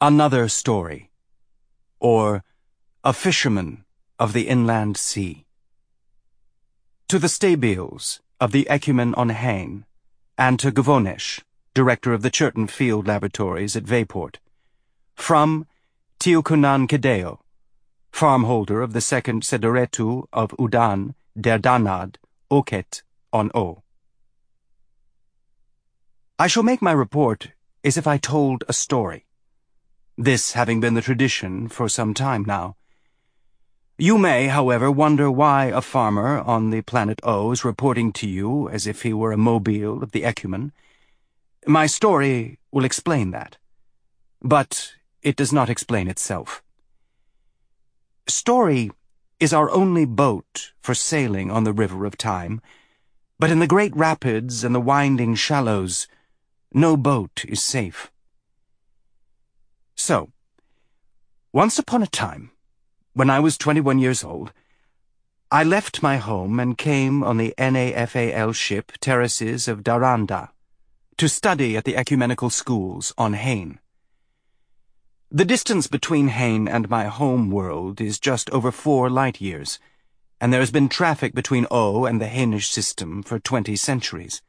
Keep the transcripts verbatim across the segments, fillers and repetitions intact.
Another Story, or A Fisherman of the Inland Sea. To the Stabiles of the Ecumen on Hain, and to Gavonesh, director of the Churton Field Laboratories at Veyport, from Teukunan Kedeo, farmholder of the second Sederetu of Udan, der Danad, Oket, on O. I shall make my report as if I told a story, this having been the tradition for some time now. You may, however, wonder why a farmer on the planet O is reporting to you as if he were a mobile of the Ecumen. My story will explain that, but it does not explain itself. Story is our only boat for sailing on the river of time, but in the great rapids and the winding shallows, no boat is safe. So, once upon a time, when I was twenty-one years old, I left my home and came on the N A F A L ship Terraces of Daranda to study at the ecumenical schools on Hain. The distance between Hain and my home world is just over four light years, and there has been traffic between O and the Hainish system for twenty centuries.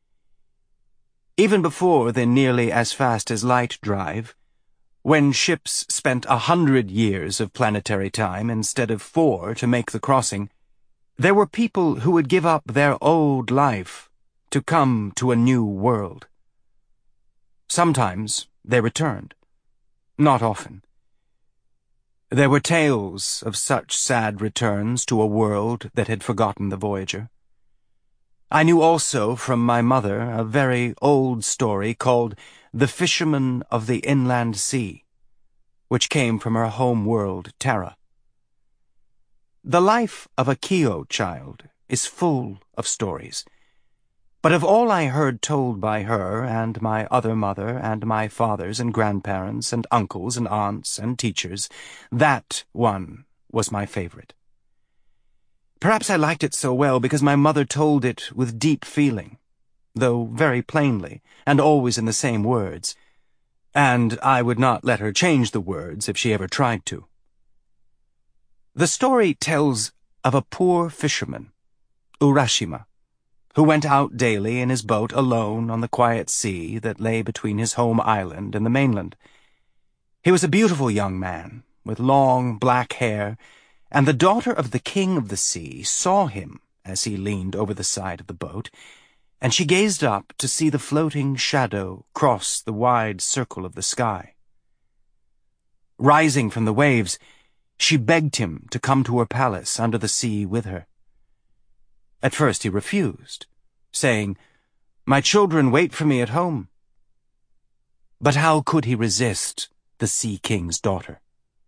Even before the nearly as fast as light drive, when ships spent a hundred years of planetary time instead of four to make the crossing, there were people who would give up their old life to come to a new world. Sometimes they returned, not often. There were tales of such sad returns to a world that had forgotten the voyager. I knew also from my mother a very old story called The Fisherman of the Inland Sea, which came from her home world, Terra. The life of a Kio child is full of stories, but of all I heard told by her and my other mother and my fathers and grandparents and uncles and aunts and teachers, that one was my favorite. Perhaps I liked it so well because my mother told it with deep feeling, though very plainly, and always in the same words, and I would not let her change the words if she ever tried to. The story tells of a poor fisherman, Urashima, who went out daily in his boat alone on the quiet sea that lay between his home island and the mainland. He was a beautiful young man, with long black hair, and the daughter of the king of the sea saw him as he leaned over the side of the boat, and she gazed up to see the floating shadow cross the wide circle of the sky. Rising from the waves, she begged him to come to her palace under the sea with her. At first he refused, saying, "My children wait for me at home." But how could he resist the Sea King's daughter?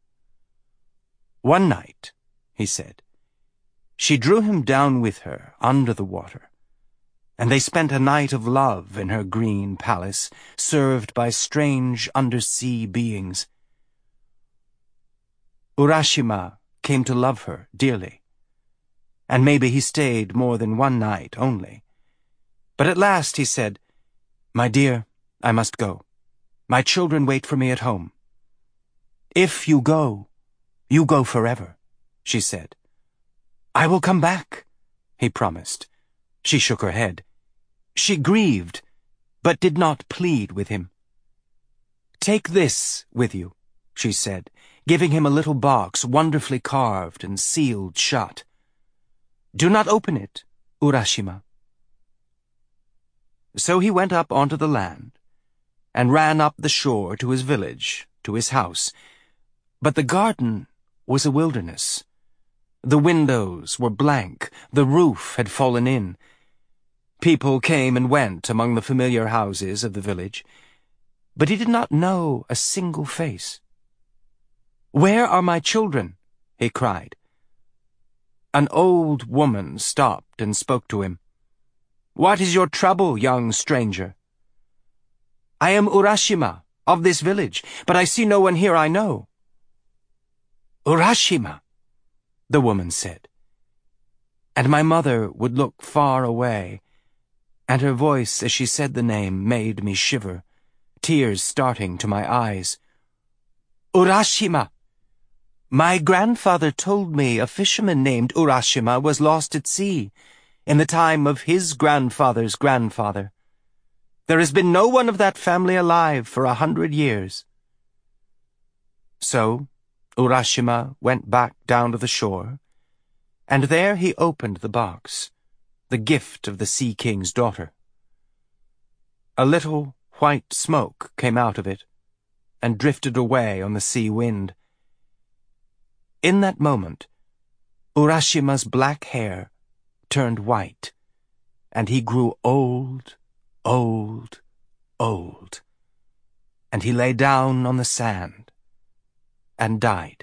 One night, he said, she drew him down with her under the water, and they spent a night of love in her green palace, served by strange undersea beings. Urashima came to love her dearly, and maybe he stayed more than one night only. But at last he said, "My dear, I must go. My children wait for me at home." "If you go, you go forever," she said. "I will come back," he promised. She shook her head. She grieved, but did not plead with him. "Take this with you," she said, giving him a little box wonderfully carved and sealed shut. "Do not open it, Urashima." So he went up onto the land, and ran up the shore to his village, to his house. But the garden was a wilderness. The windows were blank, the roof had fallen in. People came and went among the familiar houses of the village, but he did not know a single face. "Where are my children?" he cried. An old woman stopped and spoke to him. "What is your trouble, young stranger?" "I am Urashima, of this village, but I see no one here I know." "Urashima," the woman said. And my mother would look far away, and her voice as she said the name made me shiver, tears starting to my eyes. Urashima! My grandfather told me a fisherman named Urashima was lost at sea in the time of his grandfather's grandfather. There has been no one of that family alive for a hundred years. So Urashima went back down to the shore, and there he opened the box, the gift of the Sea King's daughter. A little white smoke came out of it and drifted away on the sea wind. In that moment, Urashima's black hair turned white, and he grew old, old, old, and he lay down on the sand and died.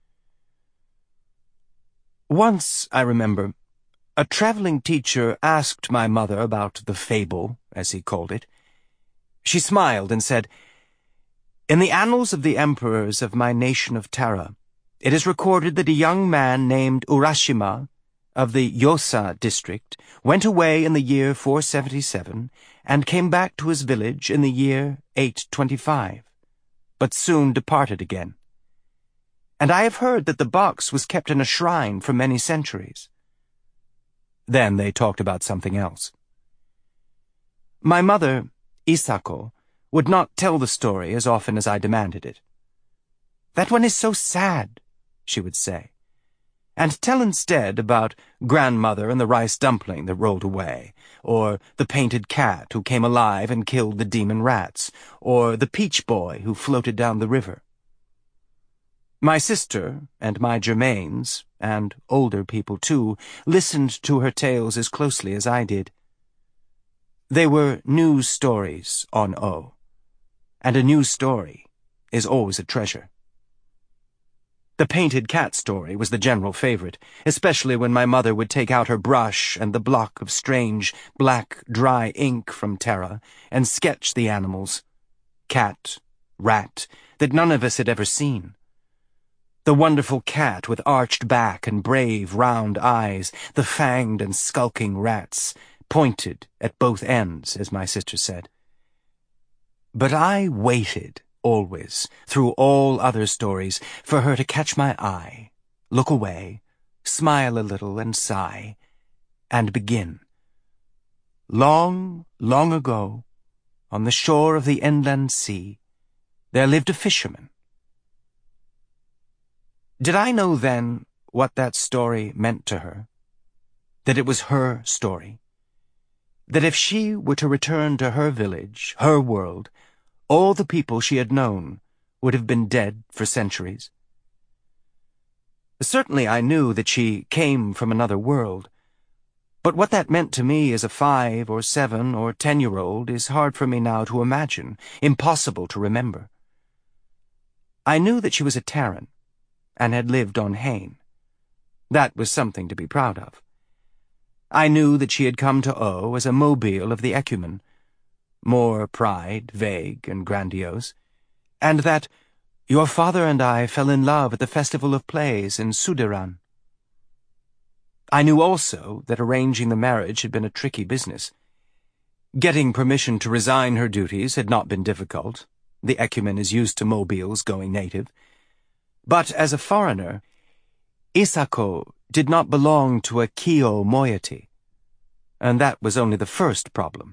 Once, I remember, a traveling teacher asked my mother about the fable, as he called it. She smiled and said, "In the annals of the emperors of my nation of Terra, it is recorded that a young man named Urashima of the Yosa district went away in the year four seventy-seven and came back to his village in the year eight twenty-five, but soon departed again. And I have heard that the box was kept in a shrine for many centuries." Then they talked about something else. My mother, Isako, would not tell the story as often as I demanded it. "That one is so sad," she would say, and tell instead about grandmother and the rice dumpling that rolled away, or the painted cat who came alive and killed the demon rats, or the peach boy who floated down the river. My sister and my germains, and older people too, listened to her tales as closely as I did. They were news stories on O, and a news story is always a treasure. The painted cat story was the general favorite, especially when my mother would take out her brush and the block of strange, black, dry ink from Terra and sketch the animals, cat, rat, that none of us had ever seen. The wonderful cat with arched back and brave, round eyes, the fanged and skulking rats, pointed at both ends, as my sister said. But I waited, always, through all other stories, for her to catch my eye, look away, smile a little and sigh, and begin. Long, long ago, on the shore of the inland sea, there lived a fisherman. Did I know then what that story meant to her? That it was her story? That if she were to return to her village, her world, all the people she had known would have been dead for centuries? Certainly I knew that she came from another world, but what that meant to me as a five or seven or ten-year-old is hard for me now to imagine, impossible to remember. I knew that she was a Terran, and had lived on Hain. That was something to be proud of. I knew that she had come to O as a mobile of the Ecumen, more pride, vague and grandiose, and that your father and I fell in love at the Festival of Plays in Suderan. I knew also that arranging the marriage had been a tricky business. Getting permission to resign her duties had not been difficult. The Ecumen is used to mobiles going native. But as a foreigner, Isako did not belong to a Kyo moiety, and that was only the first problem.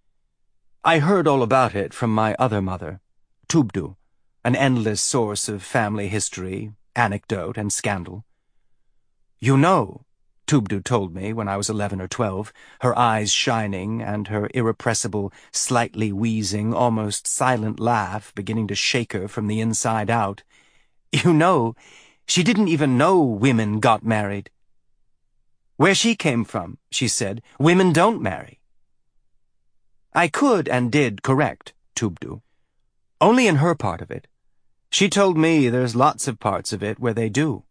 I heard all about it from my other mother, Tubdu, an endless source of family history, anecdote, and scandal. "You know," Tubdu told me when I was eleven or twelve, her eyes shining and her irrepressible, slightly wheezing, almost silent laugh beginning to shake her from the inside out, "You know, she didn't even know women got married. Where she came from," she said, "women don't marry." I could and did correct Tubdu. Only in her part of it. She told me there's lots of parts of it where they do.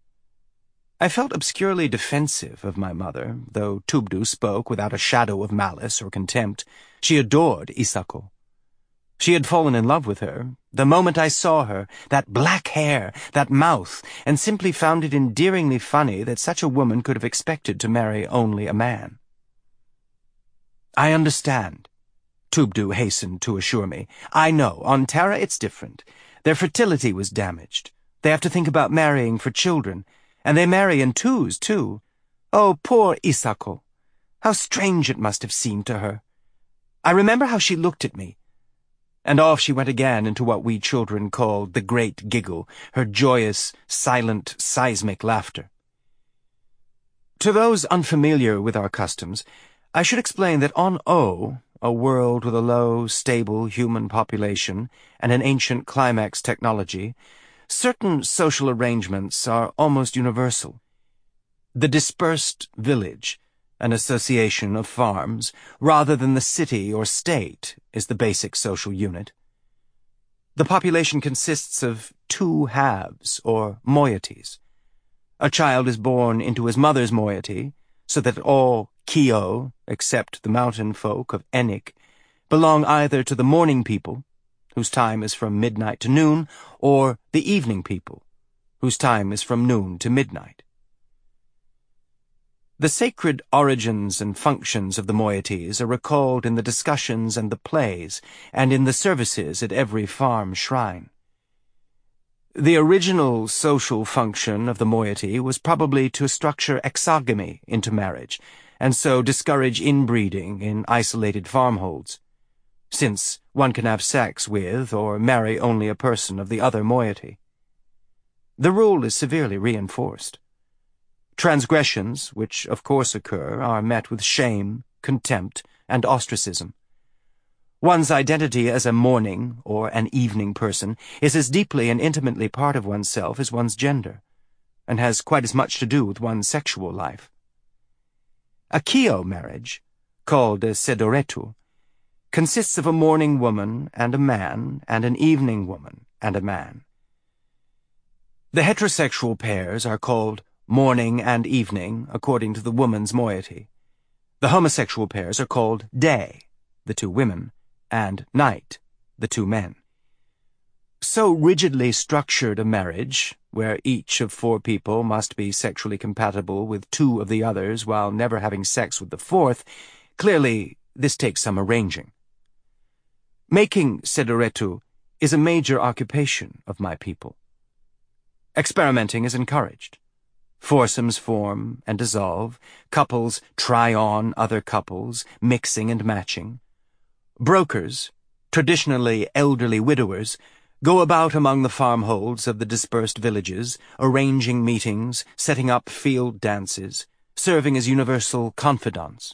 I felt obscurely defensive of my mother, though Tubdu spoke without a shadow of malice or contempt. She adored Isako. She had fallen in love with her the moment I saw her, that black hair, that mouth, and simply found it endearingly funny that such a woman could have expected to marry only a man. "I understand," Tubdu hastened to assure me. "I know, on Terra it's different. Their fertility was damaged. They have to think about marrying for children, and they marry in twos, too. Oh, poor Isako. How strange it must have seemed to her. I remember how she looked at me. And off she went again into what we children called the great giggle, her joyous, silent, seismic laughter. To those unfamiliar with our customs, I should explain that on O, a world with a low, stable human population and an ancient climax technology, certain social arrangements are almost universal. The dispersed village, an association of farms, rather than the city or state, is the basic social unit. The population consists of two halves, or moieties. A child is born into his mother's moiety, so that all Kyo, except the mountain folk of Enik, belong either to the morning people, whose time is from midnight to noon, or the evening people, whose time is from noon to midnight. The sacred origins and functions of the moieties are recalled in the discussions and the plays, and in the services at every farm shrine. The original social function of the moiety was probably to structure exogamy into marriage, and so discourage inbreeding in isolated farmholds, since one can have sex with or marry only a person of the other moiety. The rule is severely reinforced. Transgressions, which of course occur, are met with shame, contempt, and ostracism. One's identity as a morning or an evening person is as deeply and intimately part of oneself as one's gender, and has quite as much to do with one's sexual life. A Kyo marriage, called a sedoretu, consists of a morning woman and a man and an evening woman and a man. The heterosexual pairs are called morning and evening according to the woman's moiety. The homosexual pairs are called day, the two women, and night, the two men. So rigidly structured a marriage, where each of four people must be sexually compatible with two of the others while never having sex with the fourth, clearly this takes some arranging. Making sedoretu is a major occupation of my people. Experimenting is encouraged. Foursomes form and dissolve, couples try on other couples, mixing and matching. Brokers, traditionally elderly widowers, go about among the farmholds of the dispersed villages, arranging meetings, setting up field dances, serving as universal confidants.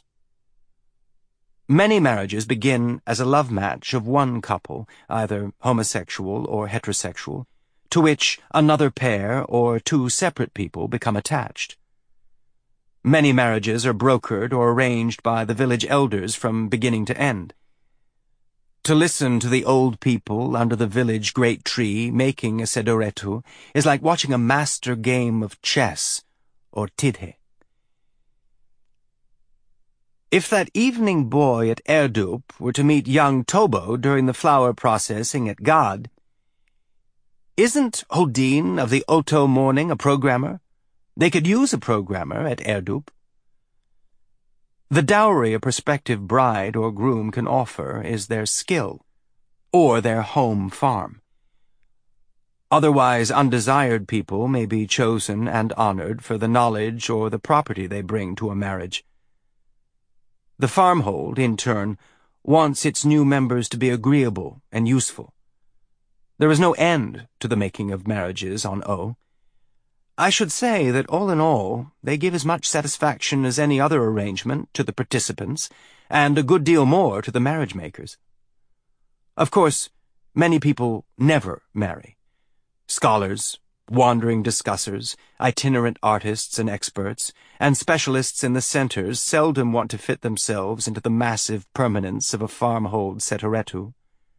Many marriages begin as a love match of one couple, either homosexual or heterosexual, to which another pair or two separate people become attached. Many marriages are brokered or arranged by the village elders from beginning to end. To listen to the old people under the village great tree making a sedoretu is like watching a master game of chess or tidhe. If that evening boy at Erdup were to meet young Tobo during the flower processing at God, isn't Hodin of the Oto morning a programmer? They could use a programmer at Erdup. The dowry a prospective bride or groom can offer is their skill, or their home farm. Otherwise undesired people may be chosen and honored for the knowledge or the property they bring to a marriage. The farmhold, in turn, wants its new members to be agreeable and useful. There is no end to the making of marriages on O. I should say that all in all, they give as much satisfaction as any other arrangement to the participants, and a good deal more to the marriage makers. Of course, many people never marry. Scholars, wandering discussers, itinerant artists and experts, and specialists in the centers seldom want to fit themselves into the massive permanence of a farmhold sedoretu.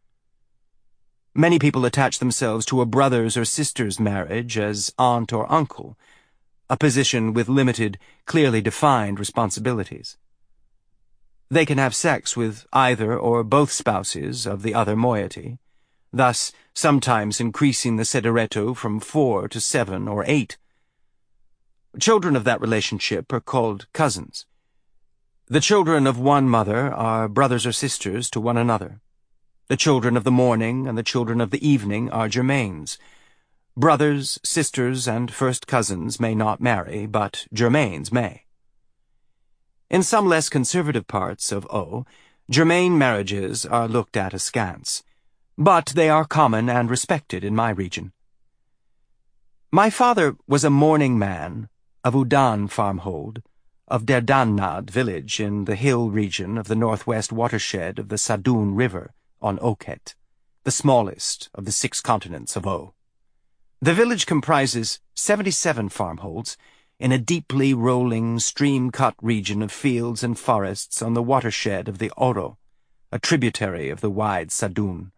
Many people attach themselves to a brother's or sister's marriage as aunt or uncle, a position with limited, clearly defined responsibilities. They can have sex with either or both spouses of the other moiety, thus sometimes increasing the sedoretu from four to seven or eight. Children of that relationship are called cousins. The children of one mother are brothers or sisters to one another. The children of the morning and the children of the evening are germains. Brothers, sisters, and first cousins may not marry, but germains may. In some less conservative parts of O, germain marriages are looked at askance, but they are common and respected in my region. My father was a mourning man of Udan farmhold, of Derdannad village in the hill region of the northwest watershed of the Sadun River on Oket, the smallest of the six continents of O. The village comprises seventy-seven farmholds in a deeply rolling, stream-cut region of fields and forests on the watershed of the Oro, a tributary of the wide Sadun.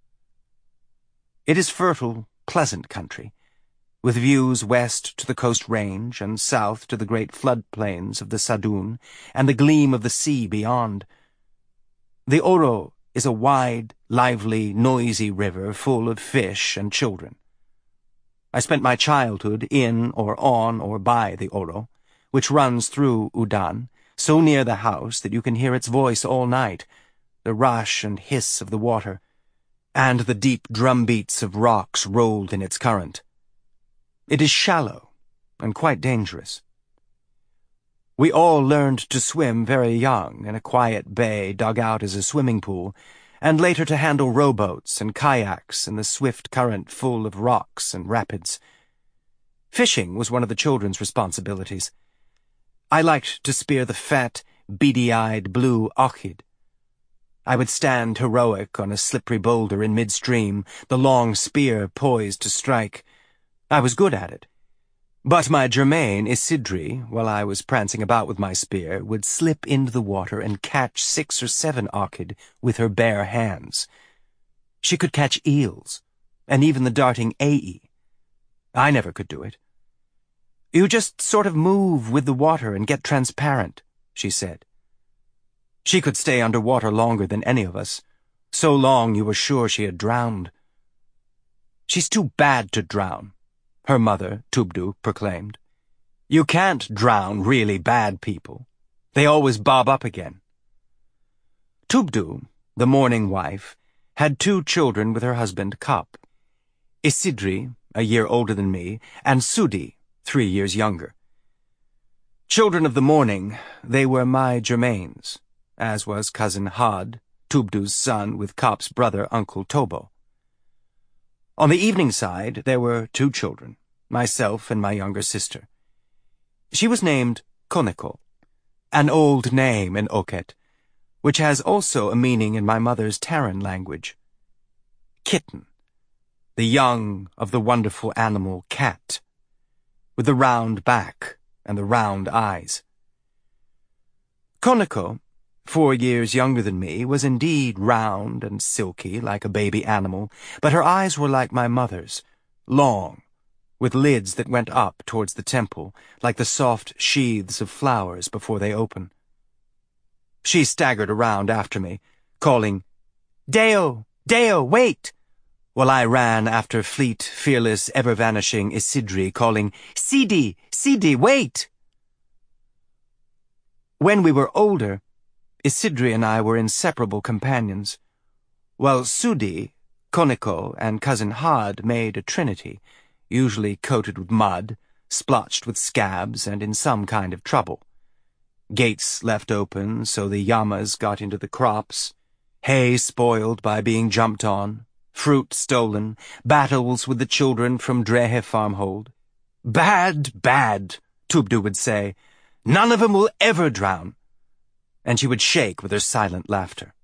It is fertile, pleasant country, with views west to the coast range and south to the great floodplains of the Sadun and the gleam of the sea beyond. The Oro is a wide, lively, noisy river full of fish and children. I spent my childhood in or on or by the Oro, which runs through Udan, so near the house that you can hear its voice all night, the rush and hiss of the water, and the deep drumbeats of rocks rolled in its current. It is shallow and quite dangerous. We all learned to swim very young in a quiet bay dug out as a swimming pool, and later to handle rowboats and kayaks in the swift current full of rocks and rapids. Fishing was one of the children's responsibilities. I liked to spear the fat, beady-eyed blue ochid. I would stand heroic on a slippery boulder in midstream, the long spear poised to strike. I was good at it. But my germain, Isidri, while I was prancing about with my spear, would slip into the water and catch six or seven ochid with her bare hands. She could catch eels, and even the darting ae. I never could do it. You just sort of move with the water and get transparent, she said. She could stay under water longer than any of us, so long you were sure she had drowned. She's too bad to drown, her mother, Tubdu, proclaimed. You can't drown really bad people. They always bob up again. Tubdu, the mourning wife, had two children with her husband Kap, Isidri, a year older than me, and Sudi, three years younger. Children of the morning, they were my germains, as was cousin Had, Tubdu's son with Kap's brother, Uncle Tobo. On the evening side, there were two children, myself and my younger sister. She was named Koneko, an old name in Oket, which has also a meaning in my mother's Terran language. Kitten, the young of the wonderful animal cat, with the round back and the round eyes. Koneko, four years younger than me, was indeed round and silky like a baby animal, but her eyes were like my mother's, long, with lids that went up towards the temple, like the soft sheaths of flowers before they open. She staggered around after me, calling, "Deo! Deo, wait!" while I ran after fleet, fearless, ever-vanishing Isidri, calling, "Sidi! Sidi, wait!" When we were older, Isidri and I were inseparable companions, while Sudi, Koneko, and cousin Had made a trinity, usually coated with mud, splotched with scabs, and in some kind of trouble. Gates left open so the llamas got into the crops, hay spoiled by being jumped on, fruit stolen, battles with the children from Drehe farmhold. "Bad, bad," Tubdu would say. "None of 'em will ever drown." And she would shake with her silent laughter.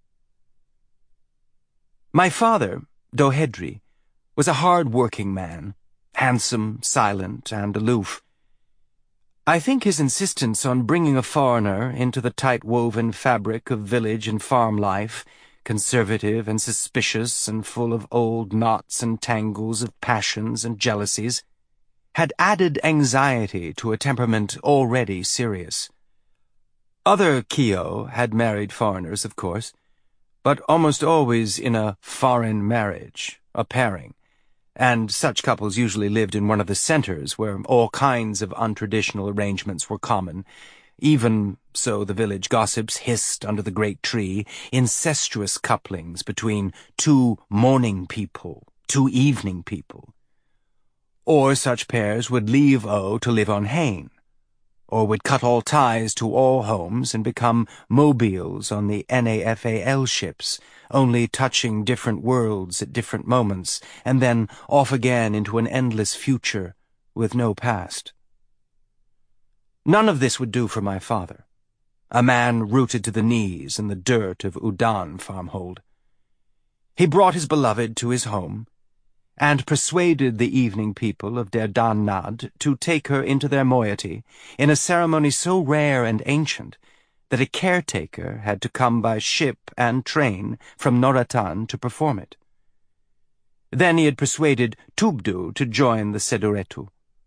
My father, Dohedri, was a hard-working man, handsome, silent, and aloof. I think his insistence on bringing a foreigner into the tight-woven fabric of village and farm life, conservative and suspicious and full of old knots and tangles of passions and jealousies, had added anxiety to a temperament already serious. Other Kio had married foreigners, of course, but almost always in a foreign marriage, a pairing, and such couples usually lived in one of the centers where all kinds of untraditional arrangements were common, Even, so the village gossips hissed under the great tree, incestuous couplings between two morning people, two evening people. Or such pairs would leave O to live on Hain, or would cut all ties to all homes and become mobiles on the N A F A L ships, only touching different worlds at different moments, and then off again into an endless future with no past. None of this would do for my father, a man rooted to the knees in the dirt of Udan farmhold. He brought his beloved to his home, and persuaded the evening people of Der Dan Nad to take her into their moiety in a ceremony so rare and ancient that a caretaker had to come by ship and train from Noratan to perform it. Then he had persuaded Tubdu to join the Sedoretu.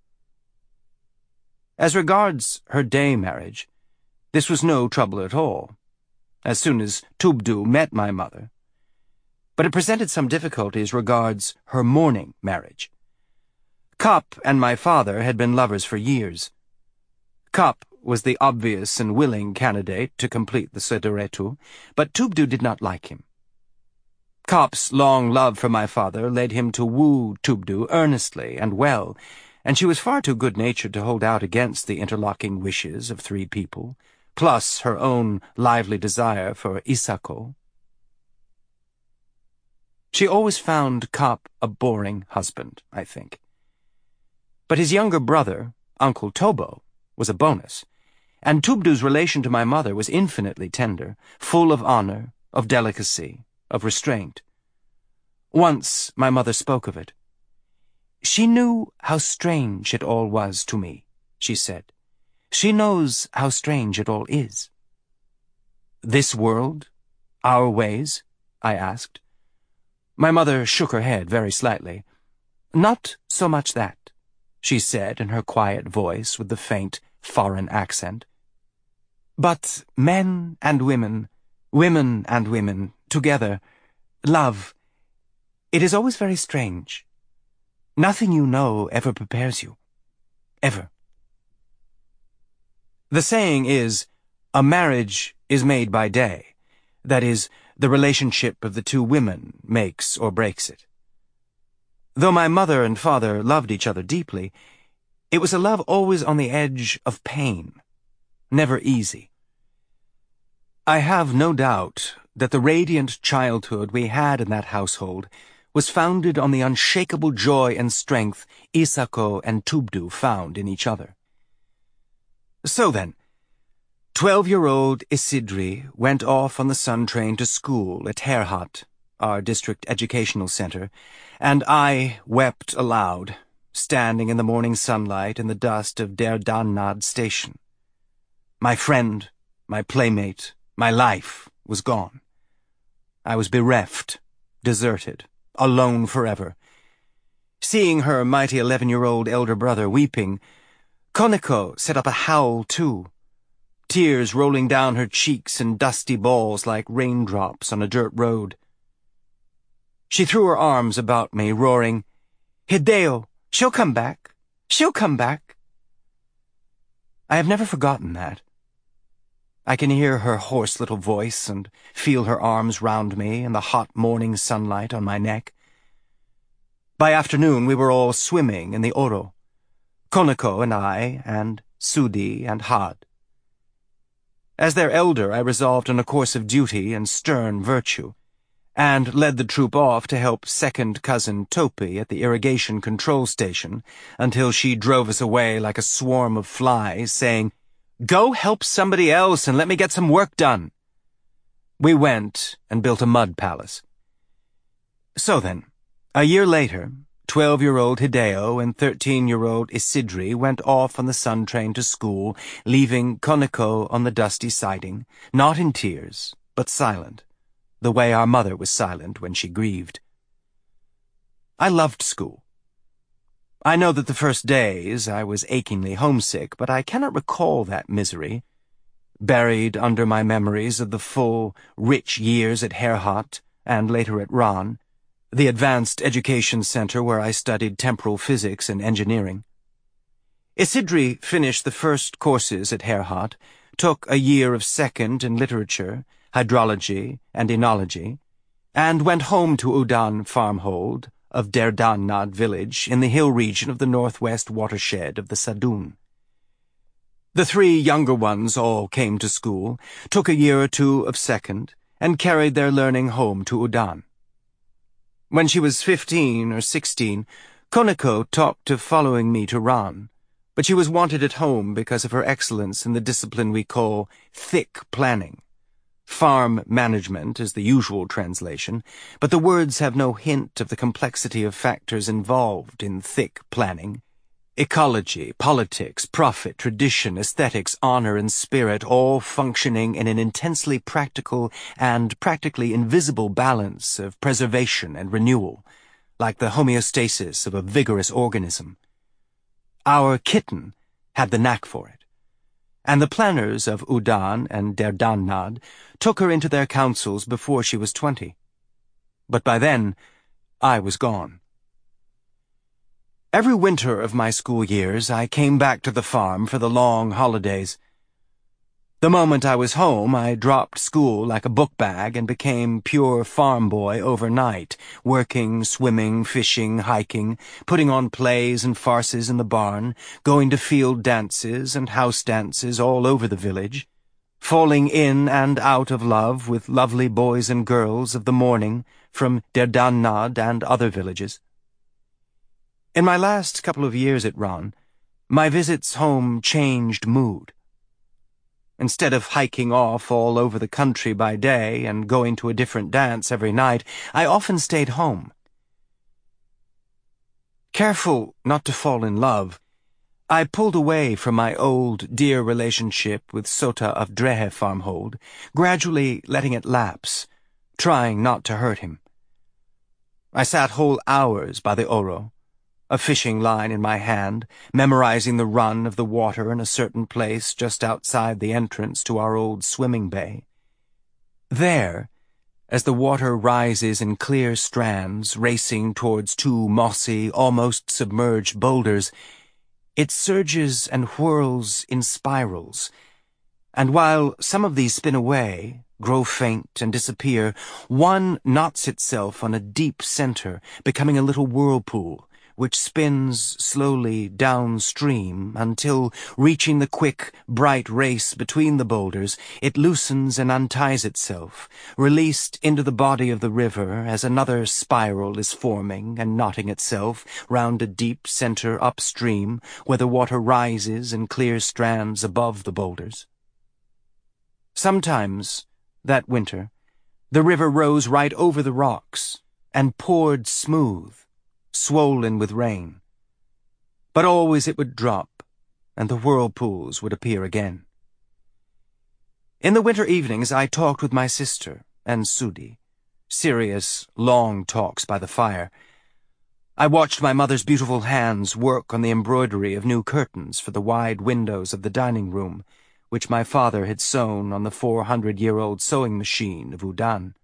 As regards her day marriage, this was no trouble at all, as soon as Tubdu met my mother, but it presented some difficulties regards her morning marriage. Kap and my father had been lovers for years. Kap was the obvious and willing candidate to complete the Sedoretu, but Tubdu did not like him. Kap's long love for my father led him to woo Tubdu earnestly and well, and she was far too good-natured to hold out against the interlocking wishes of three people, plus her own lively desire for Isako. She always found Kap a boring husband, I think. But his younger brother, Uncle Tobo, was a bonus, and Tubdu's relation to my mother was infinitely tender, full of honor, of delicacy, of restraint. Once my mother spoke of it. "She knew how strange it all was to me," she said. "She knows how strange it all is." "This world? Our ways?" I asked. My mother shook her head very slightly. "Not so much that," she said in her quiet voice with the faint foreign accent. "But men and women, women and women, together, love, it is always very strange. Nothing you know ever prepares you. Ever." The saying is, a marriage is made by day. That is, the relationship of the two women makes or breaks it. Though my mother and father loved each other deeply, it was a love always on the edge of pain, never easy. I have no doubt that the radiant childhood we had in that household was founded on the unshakable joy and strength Isako and Tubdu found in each other. So then, twelve-year-old Isidri went off on the sun train to school at Herhat, our district educational center, and I wept aloud, standing in the morning sunlight in the dust of Der Dan Nad station. My friend, my playmate, my life was gone. I was bereft, deserted, alone forever. Seeing her mighty eleven-year-old elder brother weeping, Koneko set up a howl too, tears rolling down her cheeks in dusty balls like raindrops on a dirt road. She threw her arms about me, roaring, "Hideo, she'll come back. She'll come back." I have never forgotten that. I can hear her hoarse little voice and feel her arms round me and the hot morning sunlight on my neck. By afternoon we were all swimming in the Oro, Koneko and I, and Sudi and Had. As their elder, I resolved on a course of duty and stern virtue, and led the troop off to help second cousin Topi at the irrigation control station until she drove us away like a swarm of flies, saying, "Go help somebody else and let me get some work done." We went and built a mud palace. So then, a year later, twelve-year-old Hideo and thirteen-year-old Isidri went off on the sun train to school, leaving Koneko on the dusty siding, not in tears, but silent, the way our mother was silent when she grieved. I loved school. I know that the first days I was achingly homesick, but I cannot recall that misery. Buried under my memories of the full, rich years at Herhat and later at Ran, the advanced education center where I studied temporal physics and engineering. Isidri finished the first courses at Herhat, took a year of second in literature, hydrology, and enology, and went home to Udan Farmhold of Derdannad village in the hill region of the northwest watershed of the Sadun. The three younger ones all came to school, took a year or two of second, and carried their learning home to Udan. When she was fifteen or sixteen, Koneko talked of following me to Ran, but she was wanted at home because of her excellence in the discipline we call thick planning. Farm management is the usual translation, but the words have no hint of the complexity of factors involved in thick planning. Ecology, politics, profit, tradition, aesthetics, honor, and spirit all functioning in an intensely practical and practically invisible balance of preservation and renewal, like the homeostasis of a vigorous organism. Our kitten had the knack for it, and the planners of Udan and Derdannad took her into their councils before she was twenty. But by then, I was gone. Every winter of my school years, I came back to the farm for the long holidays. The moment I was home, I dropped school like a book bag and became pure farm boy overnight, working, swimming, fishing, hiking, putting on plays and farces in the barn, going to field dances and house dances all over the village, falling in and out of love with lovely boys and girls of the morning from Derdannad and other villages. In my last couple of years at Ran, my visits home changed mood. Instead of hiking off all over the country by day and going to a different dance every night, I often stayed home. Careful not to fall in love, I pulled away from my old, dear relationship with Sota of Drehe Farmhold, gradually letting it lapse, trying not to hurt him. I sat whole hours by the Oro, a fishing line in my hand, memorizing the run of the water in a certain place just outside the entrance to our old swimming bay. There, as the water rises in clear strands, racing towards two mossy, almost submerged boulders, it surges and whirls in spirals, and while some of these spin away, grow faint and disappear, one knots itself on a deep center, becoming a little whirlpool, which spins slowly downstream until, reaching the quick, bright race between the boulders, it loosens and unties itself, released into the body of the river as another spiral is forming and knotting itself round a deep center upstream where the water rises in clear strands above the boulders. Sometimes, that winter, the river rose right over the rocks and poured smooth, swollen with rain. But always it would drop, and the whirlpools would appear again. In the winter evenings I talked with my sister and Sudi, serious, long talks by the fire. I watched my mother's beautiful hands work on the embroidery of new curtains for the wide windows of the dining room, which my father had sewn on the four-hundred-year-old sewing machine of Udan.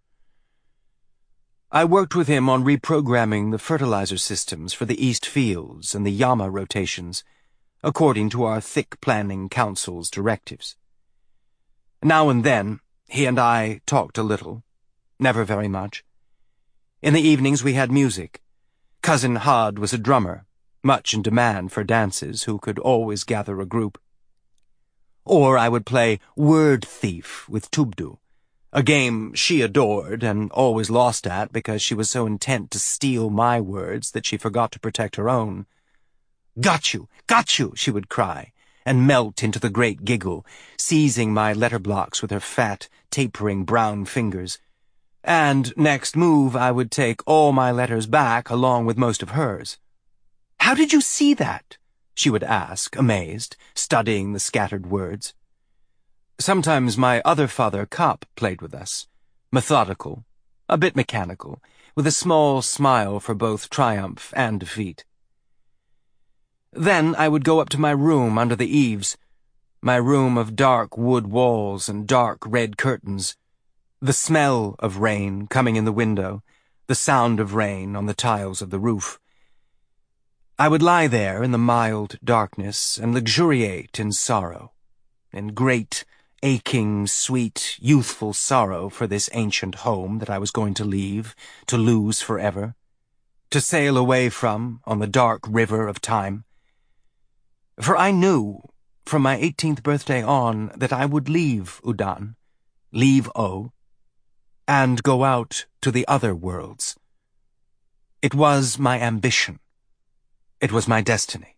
I worked with him on reprogramming the fertilizer systems for the east fields and the Yama rotations, according to our thick planning council's directives. Now and then, he and I talked a little, never very much. In the evenings we had music. Cousin Had was a drummer, much in demand for dances, who could always gather a group. Or I would play Word Thief with Tubdu, a game she adored and always lost at because she was so intent to steal my words that she forgot to protect her own. "Got you! Got you!" she would cry, and melt into the great giggle, seizing my letter blocks with her fat, tapering brown fingers. And next move I would take all my letters back along with most of hers. "How did you see that?" she would ask, amazed, studying the scattered words. Sometimes my other father, Kap, played with us, methodical, a bit mechanical, with a small smile for both triumph and defeat. Then I would go up to my room under the eaves, my room of dark wood walls and dark red curtains, the smell of rain coming in the window, the sound of rain on the tiles of the roof. I would lie there in the mild darkness and luxuriate in sorrow, in great, aching, sweet, youthful sorrow for this ancient home that I was going to leave, to lose forever, to sail away from on the dark river of time. For I knew, from my eighteenth birthday on, that I would leave Udaan, leave O, and go out to the other worlds. It was my ambition. It was my destiny.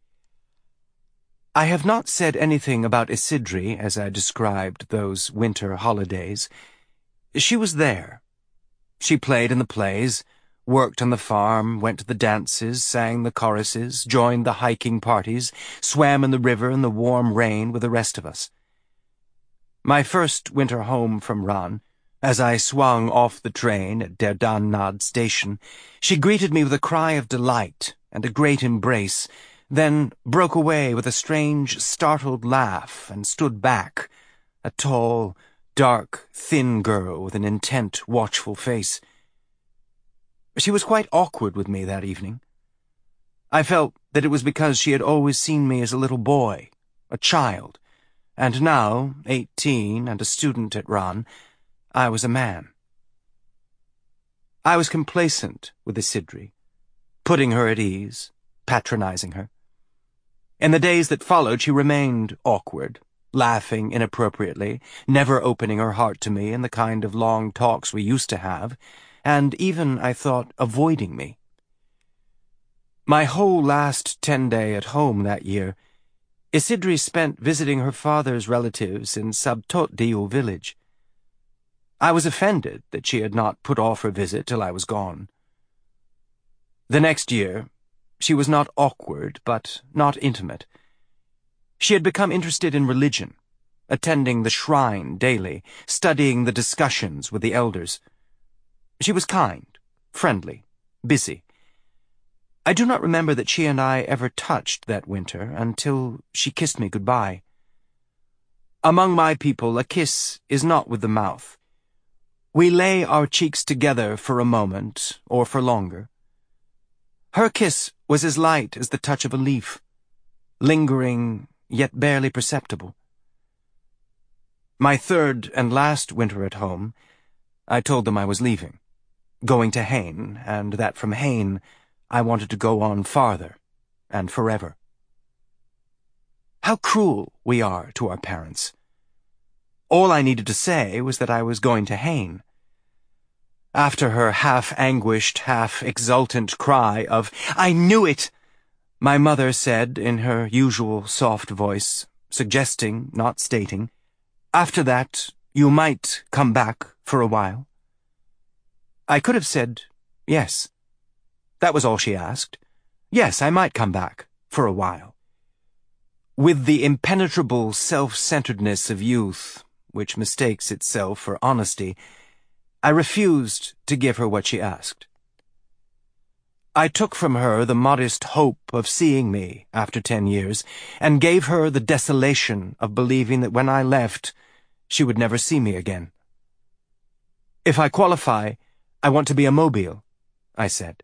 I have not said anything about Isidri as I described those winter holidays. She was there. She played in the plays, worked on the farm, went to the dances, sang the choruses, joined the hiking parties, swam in the river in the warm rain with the rest of us. My first winter home from Rann, as I swung off the train at Derdan Nad station, she greeted me with a cry of delight and a great embrace, then broke away with a strange, startled laugh and stood back, a tall, dark, thin girl with an intent, watchful face. She was quite awkward with me that evening. I felt that it was because she had always seen me as a little boy, a child, and now, eighteen and a student at Rann, I was a man. I was complacent with Isidri, putting her at ease, patronizing her. In the days that followed, she remained awkward, laughing inappropriately, never opening her heart to me in the kind of long talks we used to have, and even, I thought, avoiding me. My whole last ten-day at home that year, Isidri spent visiting her father's relatives in Sabtotdiu village. I was offended that she had not put off her visit till I was gone. The next year, she was not awkward, but not intimate. She had become interested in religion, attending the shrine daily, studying the discussions with the elders. She was kind, friendly, busy. I do not remember that she and I ever touched that winter until she kissed me goodbye. Among my people, a kiss is not with the mouth. We lay our cheeks together for a moment, or for longer. Her kiss was as light as the touch of a leaf, lingering, yet barely perceptible. My third and last winter at home, I told them I was leaving, going to Hain, and that from Hain I wanted to go on farther, and forever. How cruel we are to our parents. All I needed to say was that I was going to Hain. After her half-anguished, half-exultant cry of, "I knew it!" my mother said in her usual soft voice, suggesting, not stating, "After that, you might come back for a while." I could have said, yes. That was all she asked. Yes, I might come back for a while. With the impenetrable self-centeredness of youth, which mistakes itself for honesty, I refused to give her what she asked. I took from her the modest hope of seeing me after ten years, and gave her the desolation of believing that when I left, she would never see me again. "If I qualify, I want to be a mobile," I said.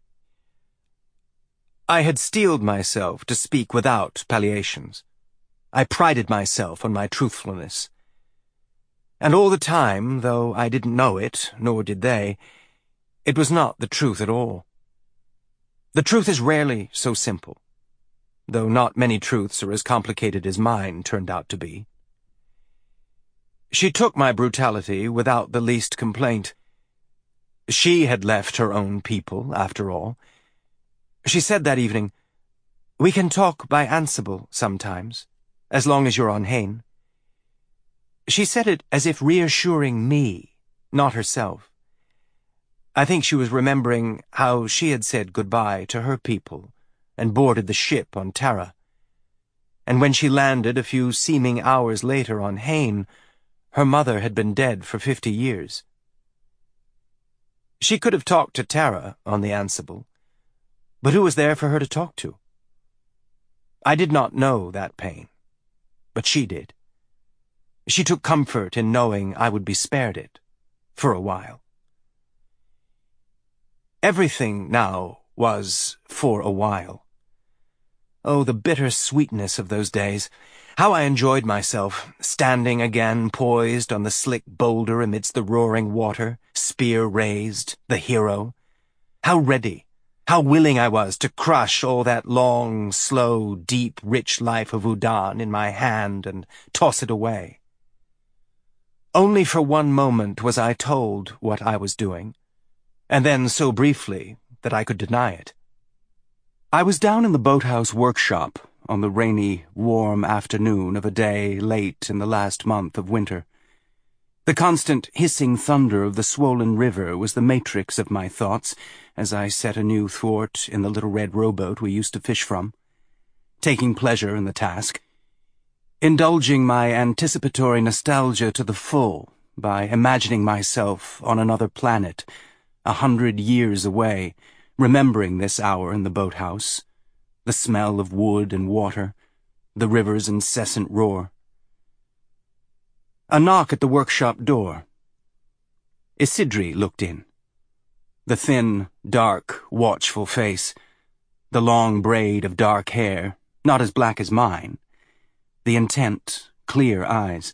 I had steeled myself to speak without palliations. I prided myself on my truthfulness. And all the time, though I didn't know it, nor did they, it was not the truth at all. The truth is rarely so simple, though not many truths are as complicated as mine turned out to be. She took my brutality without the least complaint. She had left her own people, after all. She said that evening, "We can talk by Ansible sometimes, as long as you're on Hain." She said it as if reassuring me, not herself. I think she was remembering how she had said goodbye to her people and boarded the ship on Tara. And when she landed a few seeming hours later on Hain, her mother had been dead for fifty years. She could have talked to Tara on the Ansible, but who was there for her to talk to? I did not know that pain, but she did. She took comfort in knowing I would be spared it, for a while. Everything now was for a while. Oh, the bitter sweetness of those days. How I enjoyed myself, standing again poised on the slick boulder amidst the roaring water, spear raised, the hero. How ready, how willing I was to crush all that long, slow, deep, rich life of Udaan in my hand and toss it away. Only for one moment was I told what I was doing, and then so briefly that I could deny it. I was down in the boathouse workshop on the rainy, warm afternoon of a day late in the last month of winter. The constant hissing thunder of the swollen river was the matrix of my thoughts as I set a new thwart in the little red rowboat we used to fish from, taking pleasure in the task, indulging my anticipatory nostalgia to the full by imagining myself on another planet, a hundred years away, remembering this hour in the boathouse, the smell of wood and water, the river's incessant roar. A knock at the workshop door. Isidri looked in. The thin, dark, watchful face, the long braid of dark hair, not as black as mine, the intent, clear eyes.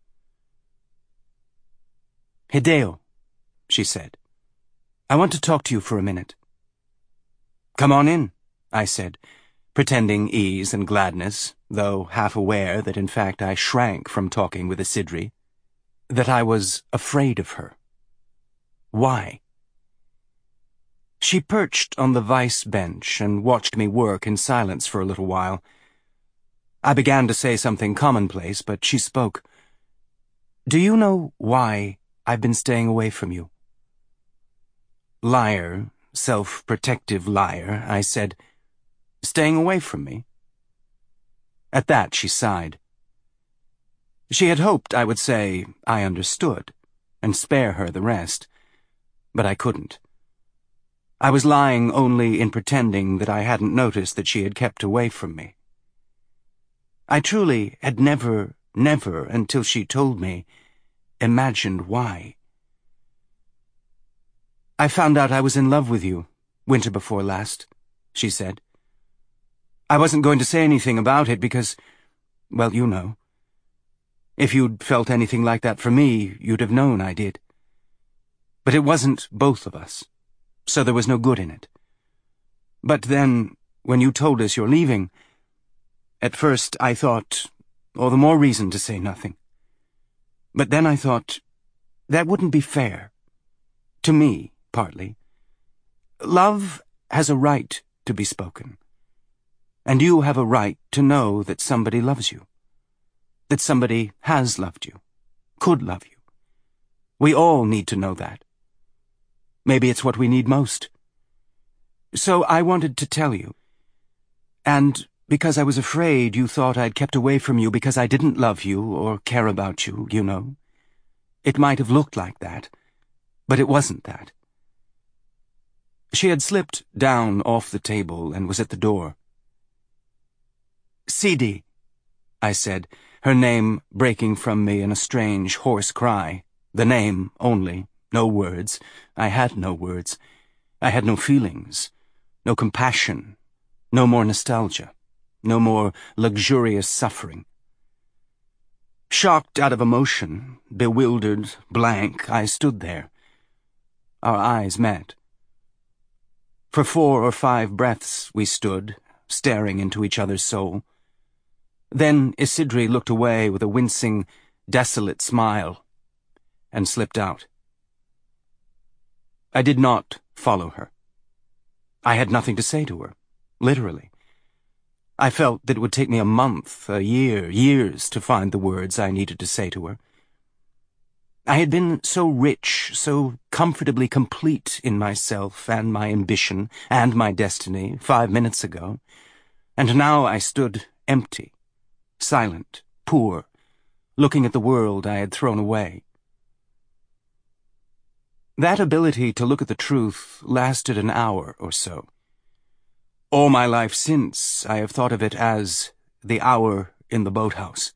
"Hideo," she said, "I want to talk to you for a minute." "Come on in," I said, pretending ease and gladness, though half aware that in fact I shrank from talking with Isidri, that I was afraid of her. Why? She perched on the vice bench and watched me work in silence for a little while. I began to say something commonplace, but she spoke. "Do you know why I've been staying away from you?" "Liar, self-protective liar," I said. "Staying away from me?" At that she sighed. She had hoped I would say I understood, and spare her the rest. But I couldn't. I was lying only in pretending that I hadn't noticed that she had kept away from me. I truly had never, never, until she told me, imagined why. "I found out I was in love with you, winter before last," she said. "I wasn't going to say anything about it because, well, you know. If you'd felt anything like that for me, you'd have known I did. But it wasn't both of us, so there was no good in it. But then, when you told us you're leaving, at first I thought, all the more reason to say nothing. But then I thought, that wouldn't be fair. To me, partly. Love has a right to be spoken. And you have a right to know that somebody loves you. That somebody has loved you. Could love you. We all need to know that. Maybe it's what we need most. So I wanted to tell you. And because I was afraid you thought I'd kept away from you because I didn't love you or care about you, you know. It might have looked like that, but it wasn't that. She had slipped down off the table and was at the door. "Sidi," I said, her name breaking from me in a strange, hoarse cry. The name only, no words. I had no words. I had no feelings, no compassion, no more nostalgia, no more luxurious suffering. Shocked out of emotion, bewildered, blank, I stood there. Our eyes met. For four or five breaths we stood, staring into each other's soul. Then Isidri looked away with a wincing, desolate smile, and slipped out. I did not follow her. I had nothing to say to her, literally. I felt that it would take me a month, a year, years to find the words I needed to say to her. I had been so rich, so comfortably complete in myself and my ambition and my destiny five minutes ago, and now I stood empty, silent, poor, looking at the world I had thrown away. That ability to look at the truth lasted an hour or so. All my life since, I have thought of it as the hour in the boathouse.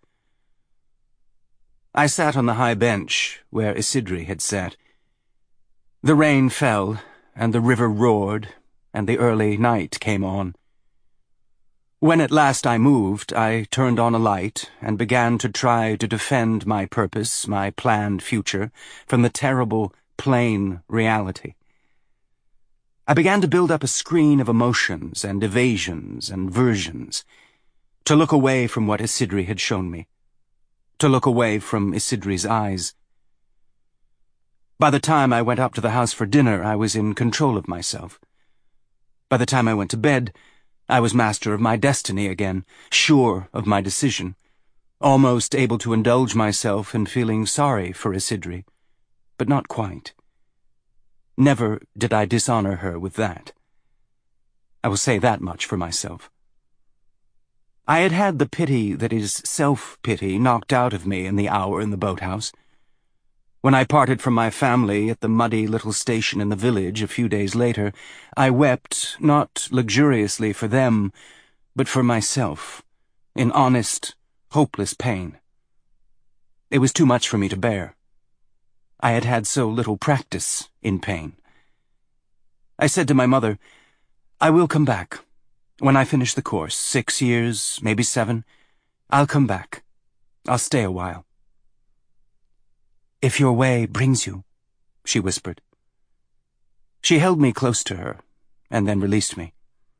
I sat on the high bench where Isidri had sat. The rain fell, and the river roared, and the early night came on. When at last I moved, I turned on a light and began to try to defend my purpose, my planned future, from the terrible, plain reality. I began to build up a screen of emotions and evasions and versions, to look away from what Isidri had shown me, to look away from Isidri's eyes. By the time I went up to the house for dinner, I was in control of myself. By the time I went to bed, I was master of my destiny again, sure of my decision, almost able to indulge myself in feeling sorry for Isidri, but not quite. Never did I dishonor her with that. I will say that much for myself. I had had the pity that is self-pity knocked out of me in the hour in the boathouse. When I parted from my family at the muddy little station in the village a few days later, I wept not luxuriously for them, but for myself, in honest, hopeless pain. It was too much for me to bear. I had had so little practice in pain. I said to my mother, "I will come back. When I finish the course, six years, maybe seven, I'll come back. I'll stay a while." "If your way brings you," she whispered. She held me close to her, and then released me.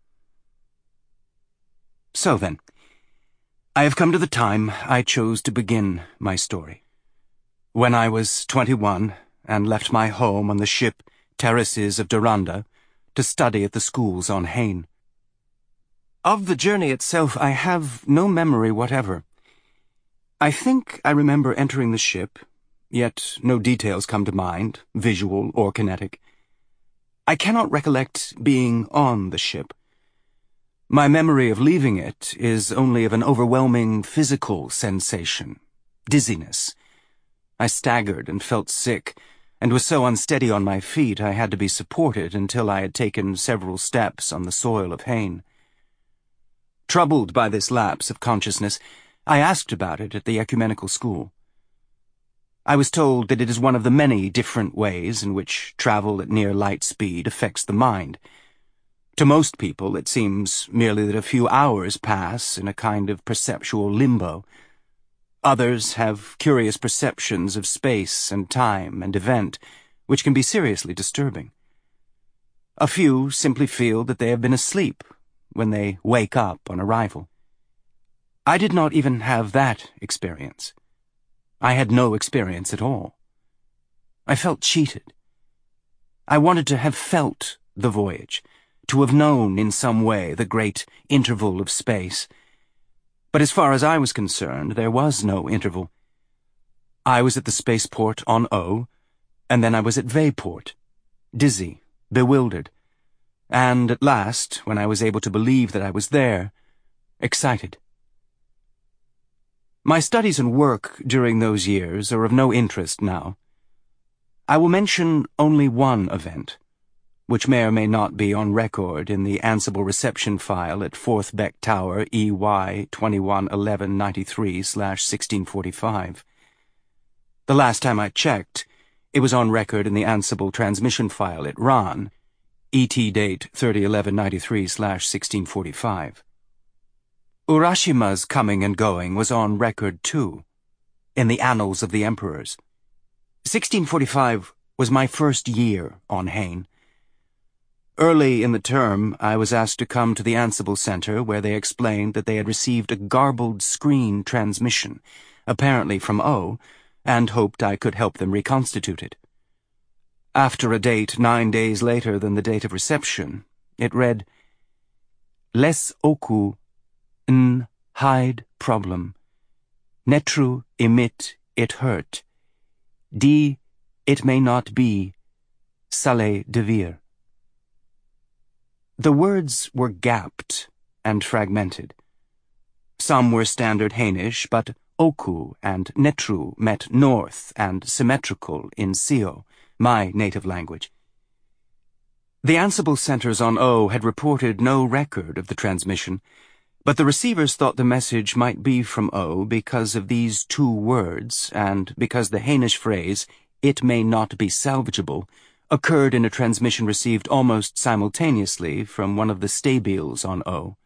So then, I have come to the time I chose to begin my story. When I was twenty-one, and left my home on the ship Terraces of Doranda to study at the schools on Hain. Of the journey itself, I have no memory whatever. I think I remember entering the ship, yet no details come to mind, visual or kinetic. I cannot recollect being on the ship. My memory of leaving it is only of an overwhelming physical sensation, dizziness. I staggered and felt sick, and was so unsteady on my feet I had to be supported until I had taken several steps on the soil of Hain. Troubled by this lapse of consciousness, I asked about it at the ecumenical school. I was told that it is one of the many different ways in which travel at near light speed affects the mind. To most people, it seems merely that a few hours pass in a kind of perceptual limbo. Others have curious perceptions of space and time and event, which can be seriously disturbing. A few simply feel that they have been asleep when they wake up on arrival. I did not even have that experience. I had no experience at all. I felt cheated. I wanted to have felt the voyage, to have known in some way the great interval of space. But as far as I was concerned, there was no interval. I was at the spaceport on O, and then I was at Vaport, dizzy, bewildered, and at last, when I was able to believe that I was there, excited. My studies and work during those years are of no interest now. I will mention only one event, which may or may not be on record in the Ansible reception file at Fourth Beck Tower, E Y twenty-one eleven ninety-three slash sixteen forty-five. The last time I checked, it was on record in the Ansible transmission file at R A N, E T date thirty eleven ninety-three slash sixteen forty-five. Urashima's coming and going was on record, too, in the Annals of the Emperors. sixteen forty-five was my first year on Hain. Early in the term, I was asked to come to the Ansible Center, where they explained that they had received a garbled screen transmission, apparently from O, and hoped I could help them reconstitute it. After a date nine days later than the date of reception, it read, Les oku n hide problem. Netru emit it hurt. Di it may not be. Sale devir. The words were gapped and fragmented. Some were standard Hainish, but Oku and Netru met north and symmetrical in Sio, my native language. The Ansible centers on O had reported no record of the transmission, but the receivers thought the message might be from O because of these two words, and because the Hainish phrase, "it may not be salvageable," occurred in a transmission received almost simultaneously from one of the stabiles on O,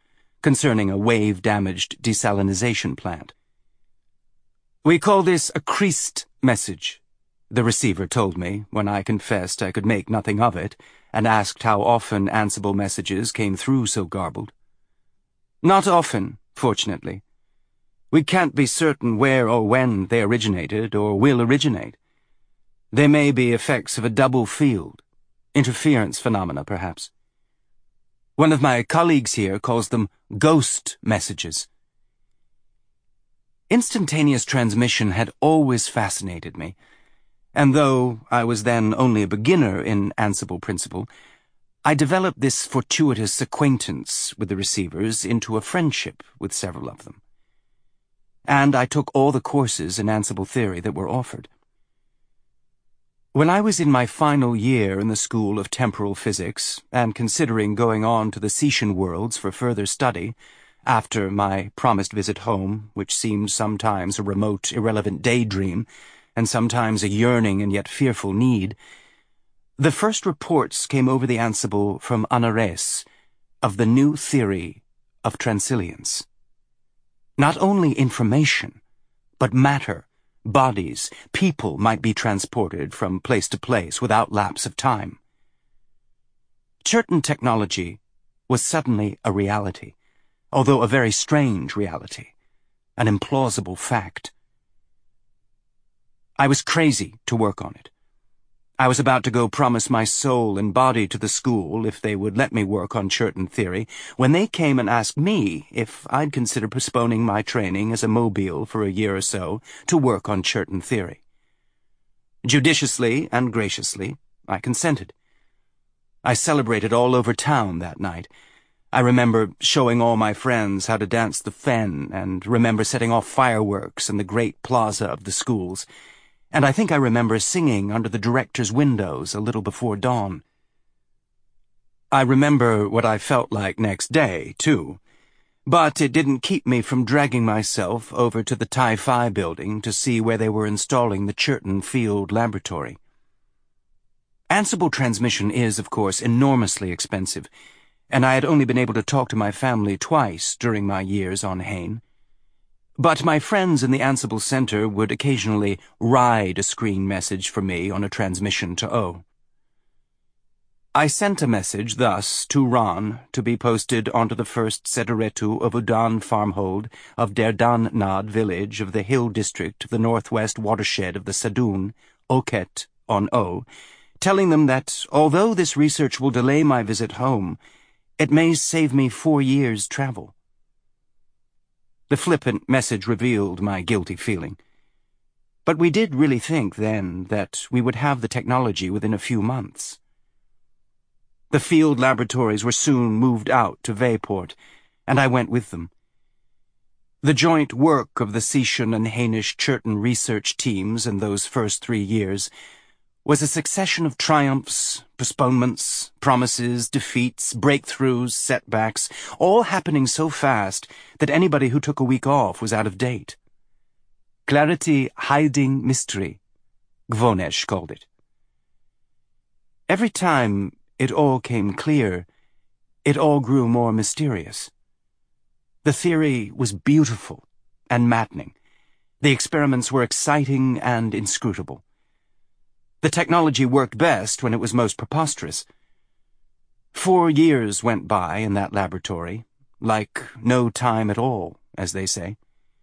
concerning a wave-damaged desalinization plant. "We call this a creased message," the receiver told me when I confessed I could make nothing of it and asked how often Ansible messages came through so garbled. "Not often, fortunately. We can't be certain where or when they originated or will originate. They may be effects of a double field, interference phenomena, perhaps. One of my colleagues here calls them ghost messages." Instantaneous transmission had always fascinated me, and though I was then only a beginner in Ansible principle, I developed this fortuitous acquaintance with the receivers into a friendship with several of them. And I took all the courses in Ansible theory that were offered. When I was in my final year in the School of Temporal Physics, and considering going on to the Secian worlds for further study, after my promised visit home, which seemed sometimes a remote, irrelevant daydream, and sometimes a yearning and yet fearful need, the first reports came over the Ansible from Anares of the new theory of transilliance. Not only information, but matter, bodies, people might be transported from place to place without lapse of time. Churton technology was suddenly a reality, although a very strange reality, an implausible fact. I was crazy to work on it. I was about to go promise my soul and body to the school if they would let me work on Churton theory, when they came and asked me if I'd consider postponing my training as a mobile for a year or so to work on Churton theory. Judiciously and graciously, I consented. I celebrated all over town that night. I remember showing all my friends how to dance the fen, and remember setting off fireworks in the great plaza of the schools, and I think I remember singing under the director's windows a little before dawn. I remember what I felt like next day, too, but it didn't keep me from dragging myself over to the Ti Phi building to see where they were installing the Churton Field Laboratory. Ansible transmission is, of course, enormously expensive, and I had only been able to talk to my family twice during my years on Hain. But my friends in the Ansible Center would occasionally ride a screen message for me on a transmission to O. I sent a message thus to Ron to be posted onto the first Sederetu of Udan Farmhold of Derdan Nad village of the Hill District of the Northwest Watershed of the Sadun, Oket, on O, telling them that, although this research will delay my visit home, it may save me four years' travel. The flippant message revealed my guilty feeling. But we did really think then that we would have the technology within a few months. The field laboratories were soon moved out to Veyport, and I went with them. The joint work of the Secian and Hainish Churton research teams in those first three years was a succession of triumphs, postponements, promises, defeats, breakthroughs, setbacks, all happening so fast that anybody who took a week off was out of date. Clarity hiding mystery, Gvonesh called it. Every time it all came clear, it all grew more mysterious. The theory was beautiful and maddening. The experiments were exciting and inscrutable. The technology worked best when it was most preposterous. Four years went by in that laboratory, like no time at all, as they say.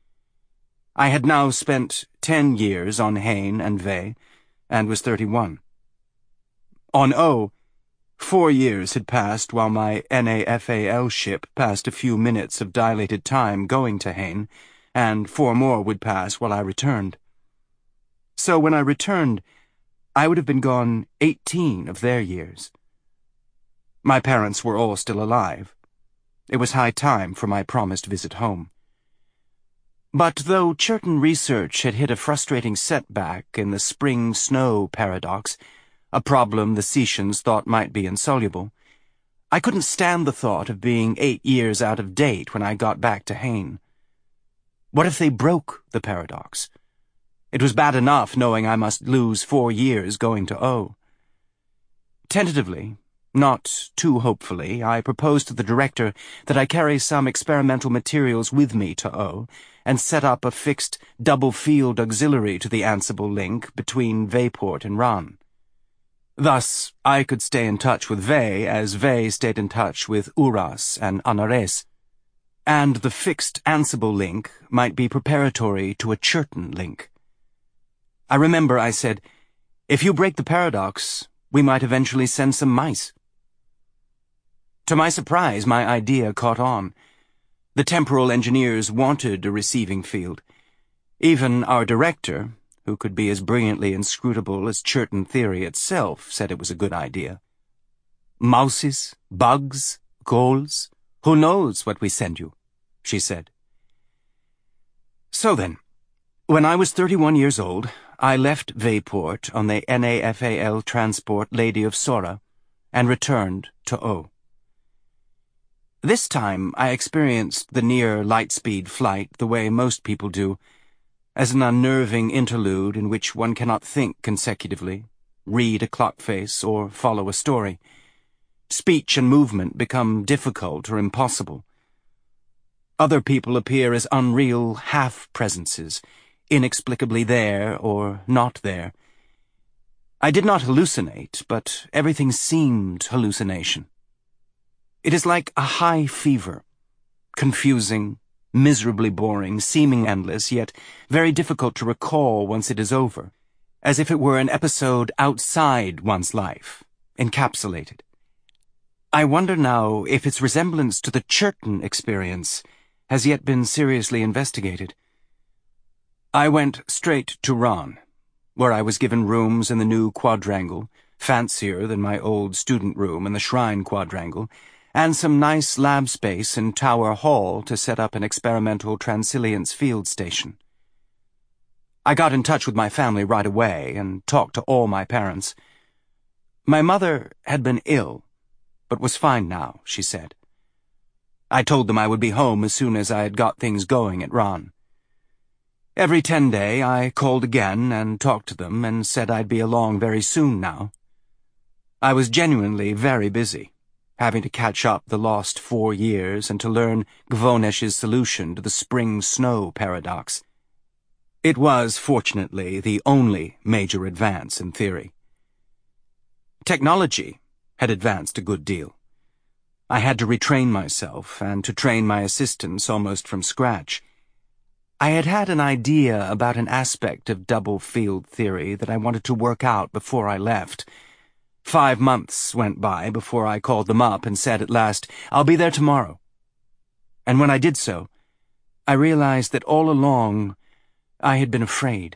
I had now spent ten years on Hain and Vey, and was thirty-one. On O, four years had passed while my N A F A L ship passed a few minutes of dilated time going to Hain, and four more would pass while I returned. So when I returned, I would have been gone eighteen of their years. My parents were all still alive. It was high time for my promised visit home. But though Churton research had hit a frustrating setback in the spring snow paradox, a problem the Secians thought might be insoluble, I couldn't stand the thought of being eight years out of date when I got back to Hain. What if they broke the paradox? It was bad enough knowing I must lose four years going to O. Tentatively, Not too hopefully, I proposed to the director that I carry some experimental materials with me to O and set up a fixed double-field auxiliary to the Ansible link between Veyport and Rann. Thus, I could stay in touch with Vey as Vey stayed in touch with Uras and Anares, and the fixed Ansible link might be preparatory to a Churton link. I remember I said, "If you break the paradox, we might eventually send some mice." To my surprise, my idea caught on. The temporal engineers wanted a receiving field. Even our director, who could be as brilliantly inscrutable as Churton theory itself, said it was a good idea. "Mouses, bugs, ghouls, who knows what we send you," she said. So then, when I was thirty-one years old, I left Veyport on the N A F A L transport Lady of Sora and returned to O. This time I experienced the near light-speed flight the way most people do, as an unnerving interlude in which one cannot think consecutively, read a clock face, or follow a story. Speech and movement become difficult or impossible. Other people appear as unreal half-presences, inexplicably there or not there. I did not hallucinate, but everything seemed hallucination. It is like a high fever, confusing, miserably boring, seeming endless, yet very difficult to recall once it is over, as if it were an episode outside one's life, encapsulated. I wonder now if its resemblance to the Churton experience has yet been seriously investigated. I went straight to Rann, where I was given rooms in the new quadrangle, fancier than my old student room in the Shrine quadrangle, and some nice lab space in Tower Hall to set up an experimental transilliance field station. I got in touch with my family right away and talked to all my parents. My mother had been ill, but was fine now, she said. I told them I would be home as soon as I had got things going at Rann. Every ten day I called again and talked to them and said I'd be along very soon now. I was genuinely very busy, having to catch up the lost four years and to learn Gvonesh's solution to the spring snow paradox. It was, fortunately, the only major advance in theory. Technology had advanced a good deal. I had to retrain myself and to train my assistants almost from scratch. I had had an idea about an aspect of double field theory that I wanted to work out before I left. Five months went by before I called them up and said at last, "I'll be there tomorrow." And when I did so, I realized that all along I had been afraid.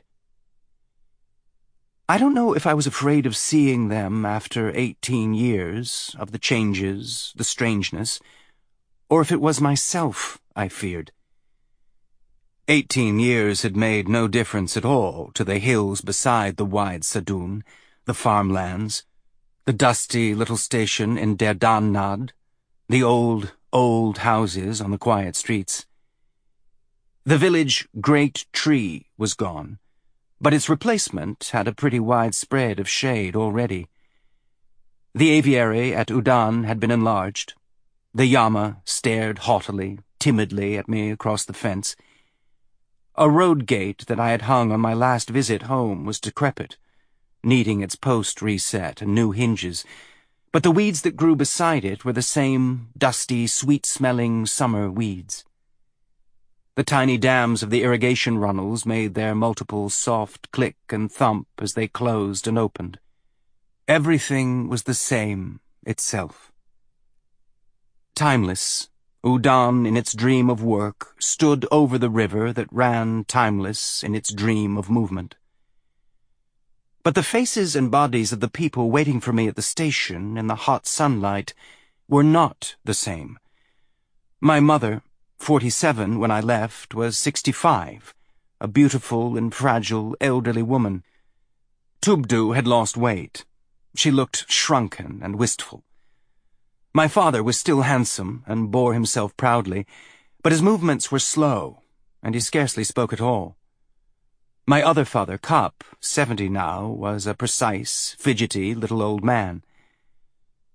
I don't know if I was afraid of seeing them after eighteen years, of the changes, the strangeness, or if it was myself I feared. Eighteen years had made no difference at all to the hills beside the wide Sadun, the farmlands, the dusty little station in Derdannad, the old, old houses on the quiet streets. The village great tree was gone, but its replacement had a pretty wide spread of shade already. The aviary at Udan had been enlarged. The Yama stared haughtily, timidly at me across the fence. A road gate that I had hung on my last visit home was decrepit, needing its post reset and new hinges, but the weeds that grew beside it were the same dusty, sweet-smelling summer weeds. The tiny dams of the irrigation runnels made their multiple soft click and thump as they closed and opened. Everything was the same itself. Timeless, Udan in its dream of work stood over the river that ran timeless in its dream of movement. But the faces and bodies of the people waiting for me at the station in the hot sunlight were not the same. My mother, forty-seven when I left, was sixty-five, a beautiful and fragile elderly woman. Tubdu had lost weight. She looked shrunken and wistful. My father was still handsome and bore himself proudly, but his movements were slow, and he scarcely spoke at all. My other father, Kap, seventy now, was a precise, fidgety little old man.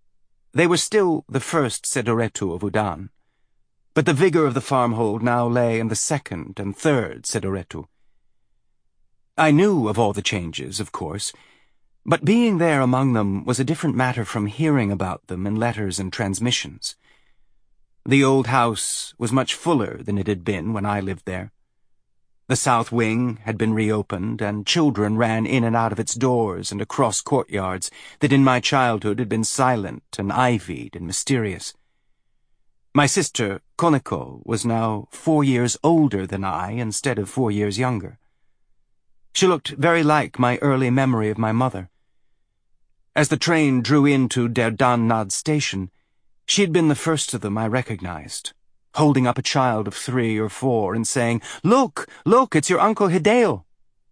They were still the first Sedoretu of Udan, but the vigor of the farmhold now lay in the second and third Sedoretu. I knew of all the changes, of course, but being there among them was a different matter from hearing about them in letters and transmissions. The old house was much fuller than it had been when I lived there. The south wing had been reopened, and children ran in and out of its doors and across courtyards that in my childhood had been silent and ivied and mysterious. My sister, Koneko, was now four years older than I instead of four years younger. She looked very like my early memory of my mother. As the train drew into Derdannad station, she had been the first of them I recognized, holding up a child of three or four and saying, "Look, look, it's your Uncle Hideo."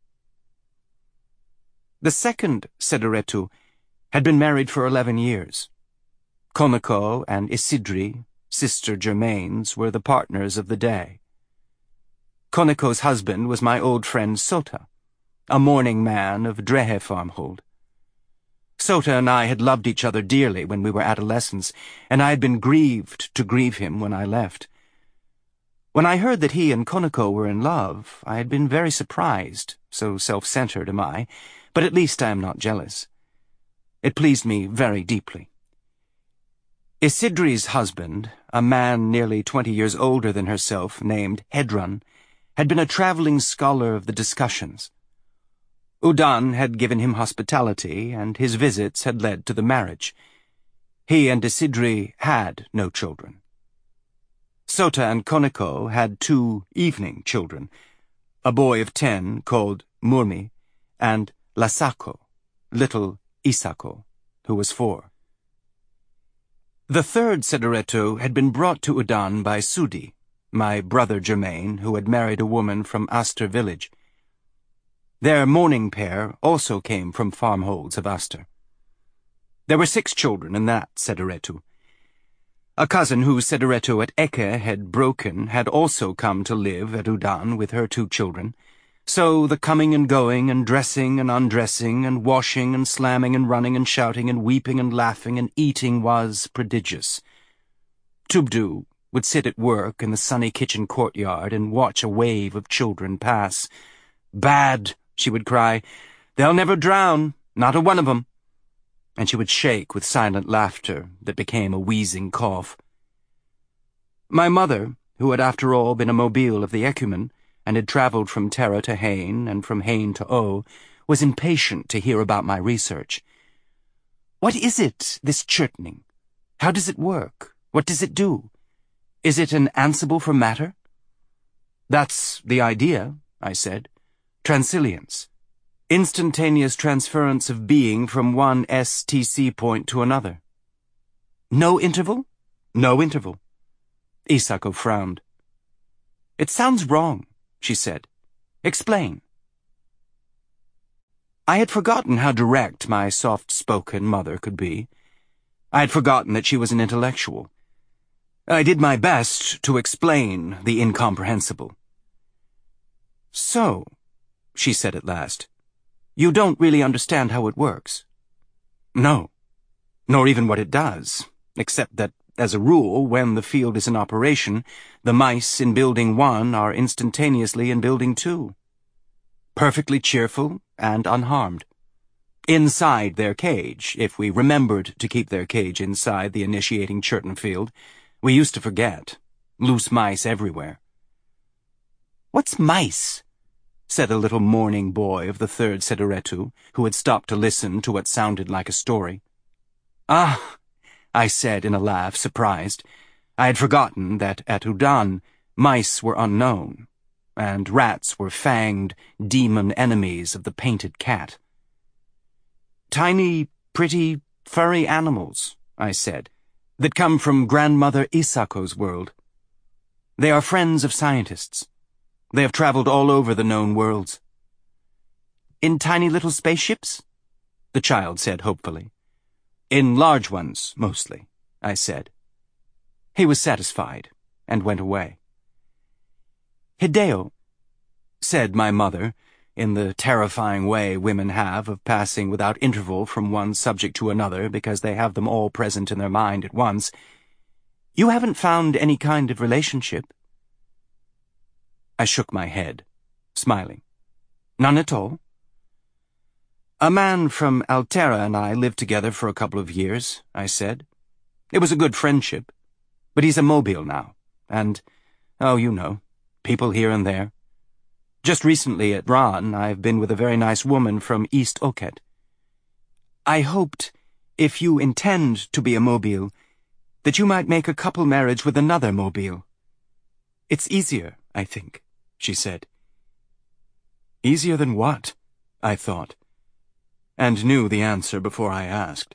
The second Sedoretu had been married for eleven years. Koneko and Isidri, sister Germains, were the partners of the day. Koneko's husband was my old friend Sota, a mourning man of Drehe farmhold. Sota and I had loved each other dearly when we were adolescents, and I had been grieved to grieve him when I left. When I heard that he and Koneko were in love, I had been very surprised, so self-centered am I, but at least I am not jealous. It pleased me very deeply. Isidri's husband, a man nearly twenty years older than herself, named Hedron, had been a traveling scholar of the discussions. Udan had given him hospitality, and his visits had led to the marriage. He and Isidri had no children. Sota and Koneko had two evening children, a boy of ten called Murmi, and Lasako, little Isako, who was four. The third Sedoretu had been brought to Udan by Sudi, my brother Germain, who had married a woman from Aster village. Their mourning pair also came from farmholds of Aster. There were six children in that Sedoretu. A cousin whose Sedoretu at Eke had broken had also come to live at Udan with her two children, so the coming and going and dressing and undressing and washing and slamming and running and shouting and weeping and laughing and eating was prodigious. Tubdu would sit at work in the sunny kitchen courtyard and watch a wave of children pass. "Bad," she would cry. "They'll never drown, not a one of 'em." And she would shake with silent laughter that became a wheezing cough. My mother, who had after all been a mobile of the Ecumen, and had travelled from Terra to Hain and from Hain to O, was impatient to hear about my research. "What is it, this churtning? How does it work? What does it do? Is it an ansible for matter?" "That's the idea," I said. "Transilience. Instantaneous transference of being from one S T C point to another." "No interval?" "No interval." Isako frowned. "It sounds wrong," she said. "Explain." I had forgotten how direct my soft-spoken mother could be. I had forgotten that she was an intellectual. I did my best to explain the incomprehensible. "So," she said at last, "you don't really understand how it works?" "No, nor even what it does, except that, as a rule, when the field is in operation, the mice in Building One are instantaneously in Building Two. Perfectly cheerful and unharmed. Inside their cage, if we remembered to keep their cage inside the initiating Churton field. We used to forget. Loose mice everywhere." "What's mice?" said a little mourning boy of the third Sedoretu, who had stopped to listen to what sounded like a story. "Ah," I said in a laugh, surprised. I had forgotten that at Udan mice were unknown, and rats were fanged demon enemies of the painted cat. "Tiny, pretty, furry animals," I said, "that come from Grandmother Isako's world. They are friends of scientists. They have traveled all over the known worlds." "In tiny little spaceships?" the child said hopefully. "In large ones, mostly," I said. He was satisfied, and went away. "Hideo," said my mother, in the terrifying way women have of passing without interval from one subject to another because they have them all present in their mind at once. You haven't found any kind of relationship? I shook my head, smiling. None at all? A man from Alterra and I lived together for a couple of years, I said. It was a good friendship, but he's a mobile now, and, oh, you know, people here and there. Just recently at Ran, I've been with a very nice woman from East Oket. I hoped, if you intend to be a mobile, that you might make a couple marriage with another mobile. It's easier, I think, she said. Easier than what? I thought, and knew the answer before I asked.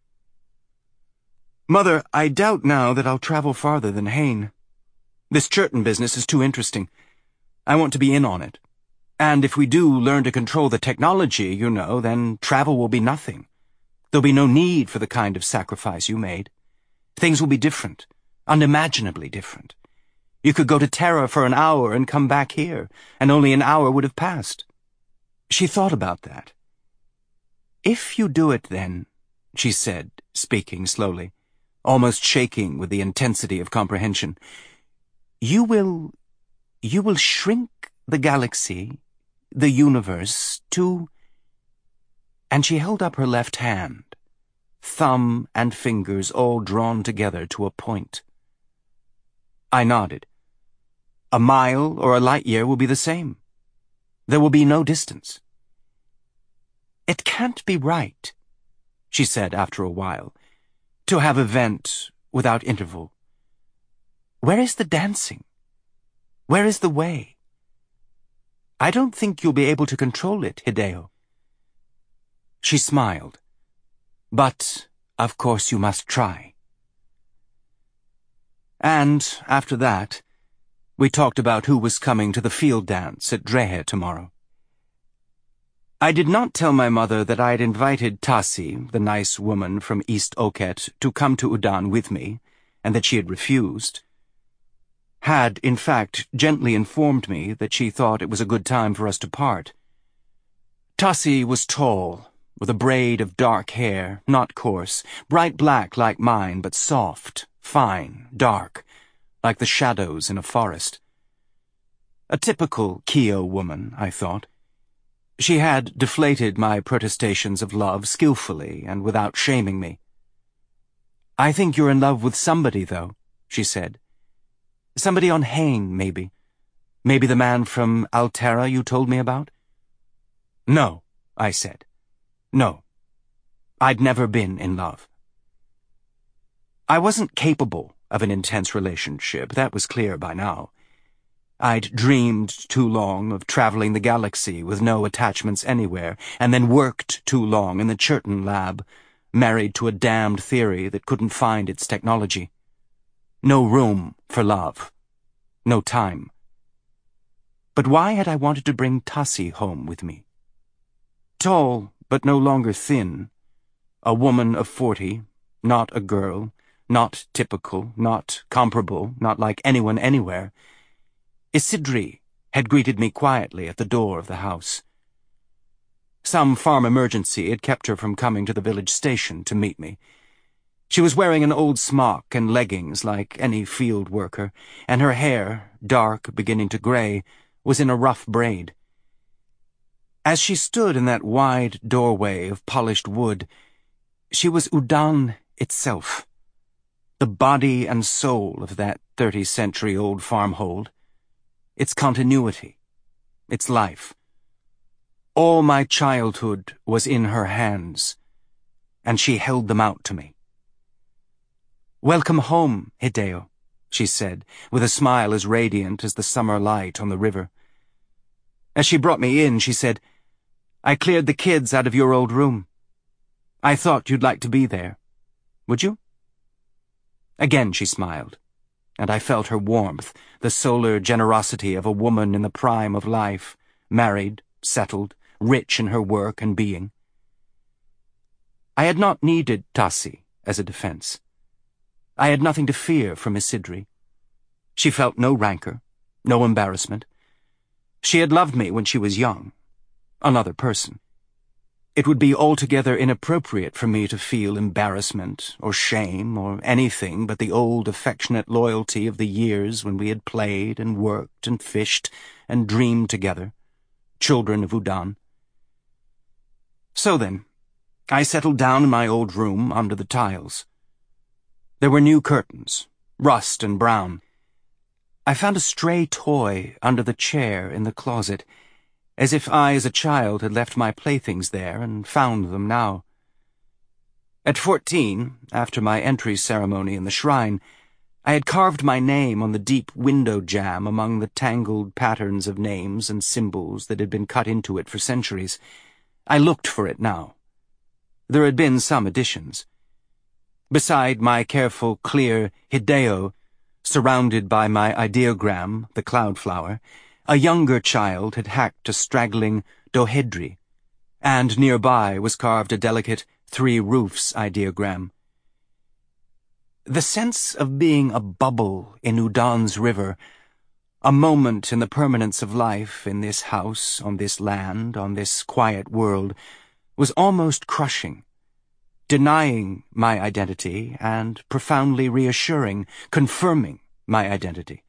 Mother, I doubt now that I'll travel farther than Hain. This Churton business is too interesting. I want to be in on it. And if we do learn to control the technology, you know, then travel will be nothing. There'll be no need for the kind of sacrifice you made. Things will be different, unimaginably different. You could go to Terra for an hour and come back here, and only an hour would have passed. She thought about that. If you do it then, she said, speaking slowly, almost shaking with the intensity of comprehension, you will, you will shrink the galaxy, the universe, to... And she held up her left hand, thumb and fingers all drawn together to a point. I nodded. A mile or a light year will be the same. There will be no distance. It can't be right, she said after a while, to have event without interval. Where is the dancing? Where is the way? I don't think you'll be able to control it, Hideo. She smiled. But, of course, you must try. And, after that, we talked about who was coming to the field dance at Drehe tomorrow. I did not tell my mother that I had invited Tasi, the nice woman from East Oket, to come to Udan with me, and that she had refused. Had, in fact, gently informed me that she thought it was a good time for us to part. Tasi was tall, with a braid of dark hair, not coarse, bright black like mine, but soft, fine, dark, like the shadows in a forest. A typical Kio woman, I thought. She had deflated my protestations of love skillfully and without shaming me. I think you're in love with somebody, though, she said. Somebody on Hain, maybe. Maybe the man from Alterra you told me about? No, I said. No. I'd never been in love. I wasn't capable of an intense relationship, that was clear by now. I'd dreamed too long of traveling the galaxy with no attachments anywhere, and then worked too long in the Churton lab, married to a damned theory that couldn't find its technology. No room for love. No time. But why had I wanted to bring Tasi home with me? Tall, but no longer thin. A woman of forty, not a girl, not typical, not comparable, not like anyone anywhere. Isidri had greeted me quietly at the door of the house. Some farm emergency had kept her from coming to the village station to meet me. She was wearing an old smock and leggings like any field worker, and her hair, dark, beginning to grey, was in a rough braid. As she stood in that wide doorway of polished wood, she was Udan itself, the body and soul of that thirty-century-old farmhold, its continuity, its life. All my childhood was in her hands, and she held them out to me. "Welcome home, Hideo," she said, with a smile as radiant as the summer light on the river. As she brought me in, she said, "I cleared the kids out of your old room. I thought you'd like to be there. Would you?" Again she smiled, and I felt her warmth, the solar generosity of a woman in the prime of life, married, settled, rich in her work and being. I had not needed Tasi as a defense. I had nothing to fear from Isidri. She felt no rancor, no embarrassment. She had loved me when she was young, another person. It would be altogether inappropriate for me to feel embarrassment or shame or anything but the old affectionate loyalty of the years when we had played and worked and fished and dreamed together, children of Udon. So then, I settled down in my old room under the tiles. There were new curtains, rust and brown. I found a stray toy under the chair in the closet, as if I as a child had left my playthings there and found them now. At fourteen, after my entry ceremony in the shrine, I had carved my name on the deep window jamb among the tangled patterns of names and symbols that had been cut into it for centuries. I looked for it now. There had been some additions. Beside my careful, clear Hideo, surrounded by my ideogram, the cloudflower, a younger child had hacked a straggling dohedri, and nearby was carved a delicate three roofs ideogram. The sense of being a bubble in Udon's river, a moment in the permanence of life in this house, on this land, on this quiet world, was almost crushing, denying my identity and profoundly reassuring, confirming my identity.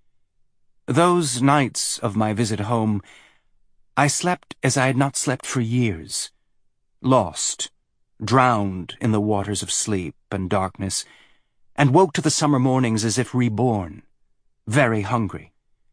Those nights of my visit home, I slept as I had not slept for years, lost, drowned in the waters of sleep and darkness, and woke to the summer mornings as if reborn, very hungry.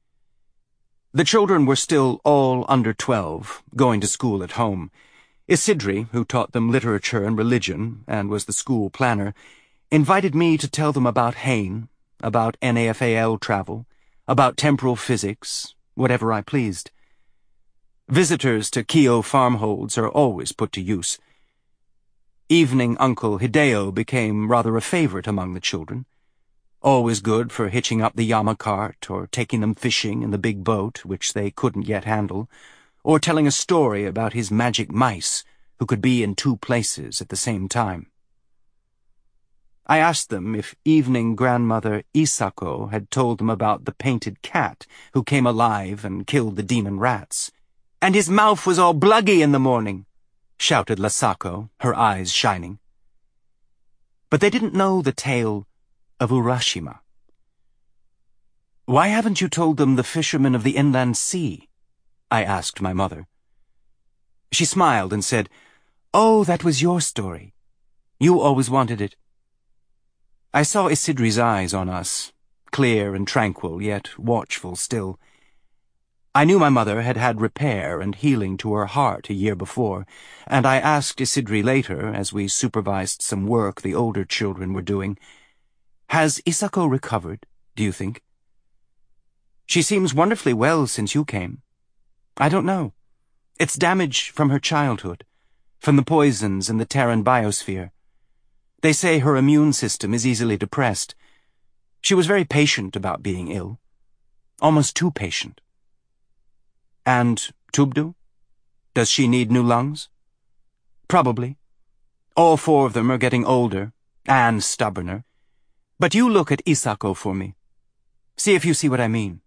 The children were still all under twelve, going to school at home. Isidri, who taught them literature and religion, and was the school planner, invited me to tell them about Hain, about N A F A L travel, about temporal physics, whatever I pleased. Visitors to Kyo farmholds are always put to use. Evening Uncle Hideo became rather a favorite among the children, always good for hitching up the Yama cart or taking them fishing in the big boat which they couldn't yet handle, or telling a story about his magic mice who could be in two places at the same time. I asked them if evening grandmother Isako had told them about the painted cat who came alive and killed the demon rats. "And his mouth was all bluggy in the morning," shouted Lasako, her eyes shining. But they didn't know the tale of Urashima. "Why haven't you told them the fishermen of the inland sea?" I asked my mother. She smiled and said, "Oh, that was your story. You always wanted it." I saw Isidri's eyes on us, clear and tranquil, yet watchful still. I knew my mother had had repair and healing to her heart a year before, and I asked Isidri later, as we supervised some work the older children were doing, "Has Isako recovered, do you think?" "She seems wonderfully well since you came." "I don't know. It's damage from her childhood, from the poisons in the Terran biosphere. They say her immune system is easily depressed. She was very patient about being ill. Almost too patient." "And Tubdu? Does she need new lungs?" "Probably. All four of them are getting older, and stubborner. But you look at Isako for me. See if you see what I mean."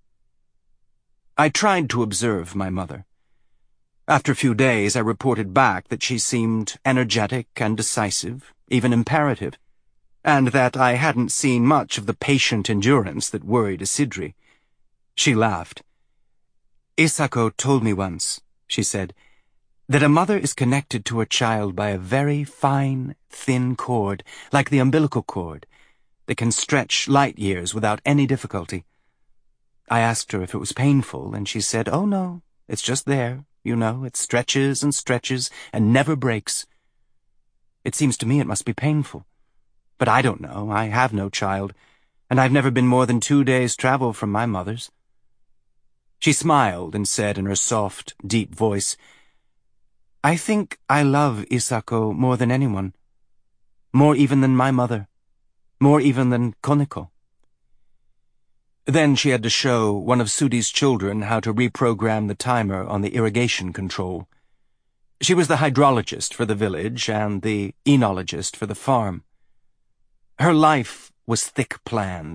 I tried to observe my mother. After a few days, I reported back that she seemed energetic and decisive, even imperative, and that I hadn't seen much of the patient endurance that worried Isidri. She laughed. "Isako told me once," she said, "that a mother is connected to her child by a very fine, thin cord, like the umbilical cord, that can stretch light years without any difficulty. I asked her if it was painful, and she said, 'Oh no, it's just there, you know, it stretches and stretches and never breaks.' It seems to me it must be painful. But I don't know, I have no child, and I've never been more than two days' travel from my mother's." She smiled and said in her soft, deep voice, "I think I love Isako more than anyone. More even than my mother. More even than Koneko." Then she had to show one of Sudi's children how to reprogram the timer on the irrigation control. She was the hydrologist for the village and the enologist for the farm. Her life was thick-planned,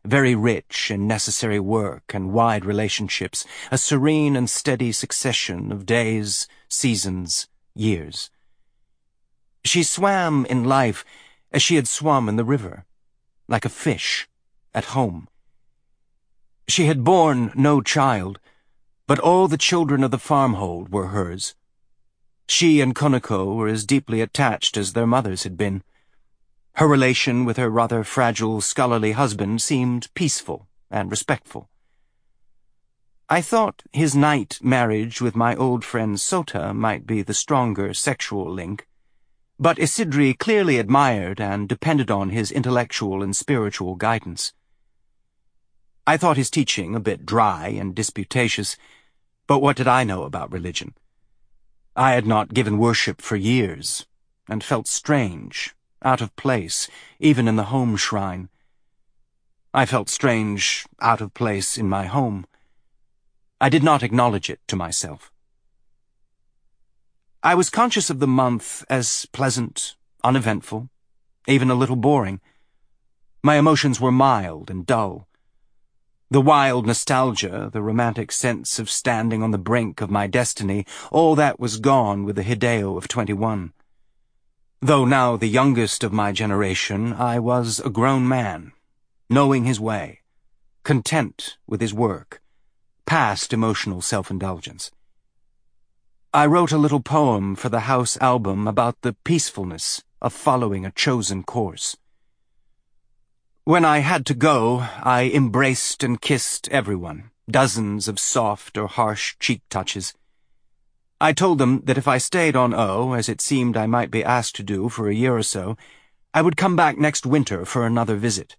very rich in necessary work and wide relationships, a serene and steady succession of days, seasons, years. She swam in life as she had swum in the river, like a fish, at home. She had borne no child, but all the children of the farmhold were hers. She and Koniko were as deeply attached as their mothers had been. Her relation with her rather fragile, scholarly husband seemed peaceful and respectful. I thought his night marriage with my old friend Sota might be the stronger sexual link, but Isidri clearly admired and depended on his intellectual and spiritual guidance. I thought his teaching a bit dry and disputatious, but what did I know about religion? I had not given worship for years, and felt strange, out of place, even in the home shrine. I felt strange, out of place in my home. I did not acknowledge it to myself. I was conscious of the month as pleasant, uneventful, even a little boring. My emotions were mild and dull. The wild nostalgia, the romantic sense of standing on the brink of my destiny, all that was gone with the Hideo of twenty-one. Though now the youngest of my generation, I was a grown man, knowing his way, content with his work, past emotional self-indulgence. I wrote a little poem for the house album about the peacefulness of following a chosen course. When I had to go, I embraced and kissed everyone, dozens of soft or harsh cheek touches. I told them that if I stayed on O, as it seemed I might be asked to do for a year or so, I would come back next winter for another visit.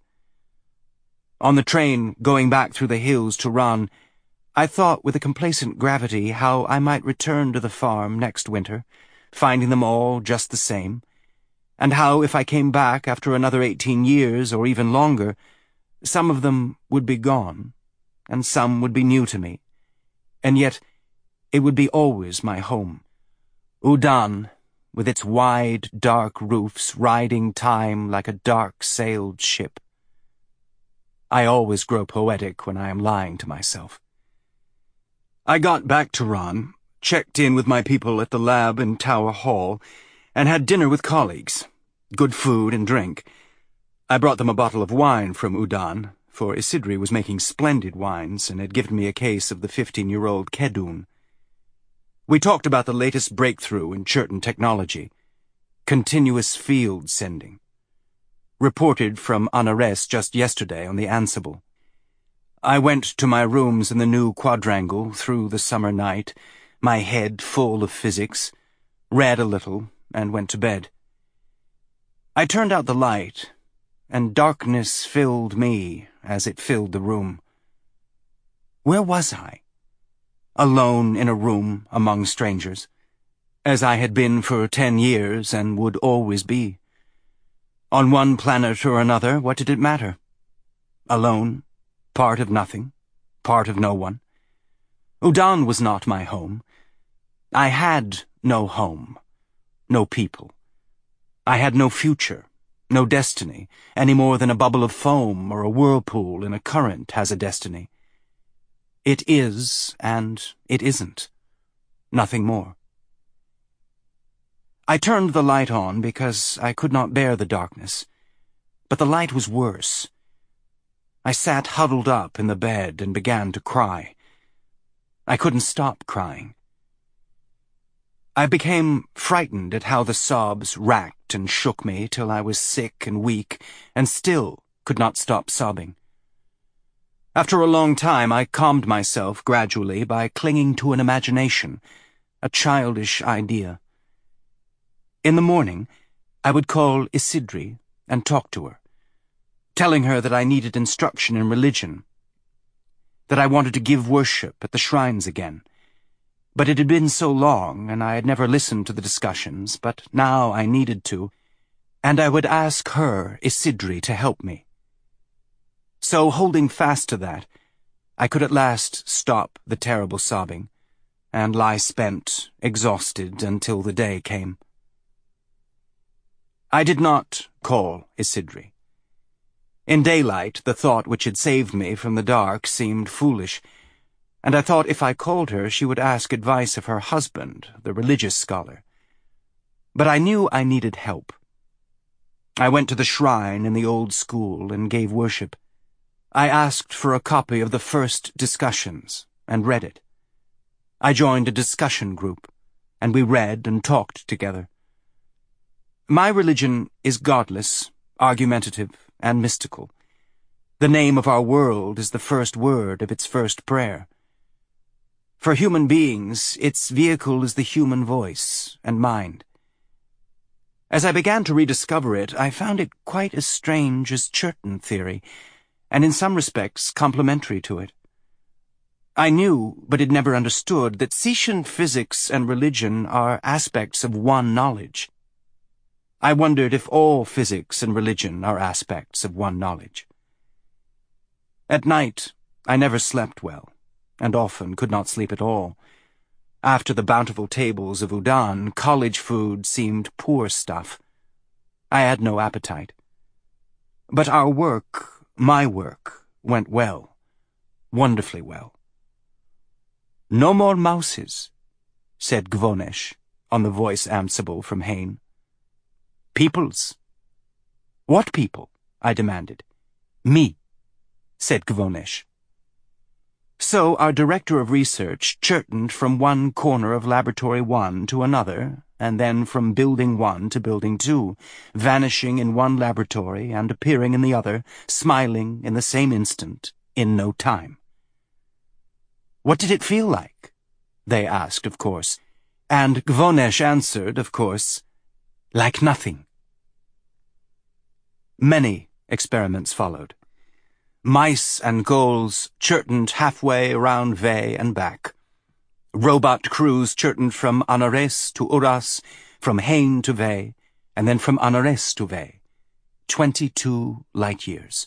On the train going back through the hills to Ran, I thought with a complacent gravity how I might return to the farm next winter, finding them all just the same, and how if I came back after another eighteen years or even longer, some of them would be gone, and some would be new to me, and yet it would be always my home. Udan, with its wide, dark roofs riding time like a dark-sailed ship. I always grow poetic when I am lying to myself. I got back to Ran, checked in with my people at the lab in Tower Hall, and had dinner with colleagues. Good food and drink. I brought them a bottle of wine from Udan, for Isidri was making splendid wines and had given me a case of the fifteen-year-old Kedun. We talked about the latest breakthrough in Churton technology, continuous field sending. Reported from Anares just yesterday on the Ansible. I went to my rooms in the new quadrangle through the summer night, my head full of physics, read a little, and went to bed. I turned out the light, and darkness filled me as it filled the room. Where was I? Alone in a room among strangers, as I had been for ten years and would always be. On one planet or another, what did it matter? Alone. Part of nothing, part of no one. Udan was not my home. I had no home, no people. I had no future, no destiny, any more than a bubble of foam or a whirlpool in a current has a destiny. It is, and it isn't. Nothing more. I turned the light on because I could not bear the darkness, but the light was worse. I sat huddled up in the bed and began to cry. I couldn't stop crying. I became frightened at how the sobs racked and shook me till I was sick and weak and still could not stop sobbing. After a long time, I calmed myself gradually by clinging to an imagination, a childish idea. In the morning, I would call Isidri and talk to her, telling her that I needed instruction in religion, that I wanted to give worship at the shrines again. But it had been so long, and I had never listened to the discussions, but now I needed to, and I would ask her, Isidri, to help me. So, holding fast to that, I could at last stop the terrible sobbing, and lie spent, exhausted, until the day came. I did not call Isidri. In daylight, the thought which had saved me from the dark seemed foolish, and I thought if I called her she would ask advice of her husband, the religious scholar. But I knew I needed help. I went to the shrine in the old school and gave worship. I asked for a copy of the first discussions and read it. I joined a discussion group, and we read and talked together. My religion is godless, argumentative, and mystical. The name of our world is the first word of its first prayer. For human beings, its vehicle is the human voice and mind. As I began to rediscover it, I found it quite as strange as Churton theory, and in some respects complementary to it. I knew, but had never understood, that Setian physics and religion are aspects of one knowledge. I wondered if all physics and religion are aspects of one knowledge. At night, I never slept well, and often could not sleep at all. After the bountiful tables of Udon, college food seemed poor stuff. I had no appetite. But our work, my work, went well, wonderfully well. "No more mouses," said Gvonesh, on the voice answerable from Hain. "Peoples." "What people?" I demanded. "Me," said Gvonesh. So our director of research churtoned from one corner of Laboratory One to another, and then from Building One to Building Two, vanishing in one laboratory and appearing in the other, smiling in the same instant, in no time. What did it feel like? They asked, of course, and Gvonesh answered, of course, like nothing. Many experiments followed. Mice and ghouls churtoned halfway around Ve and back. Robot crews churtoned from Anares to Uras, from Hain to Ve, and then from Anares to Ve. Twenty-two light years.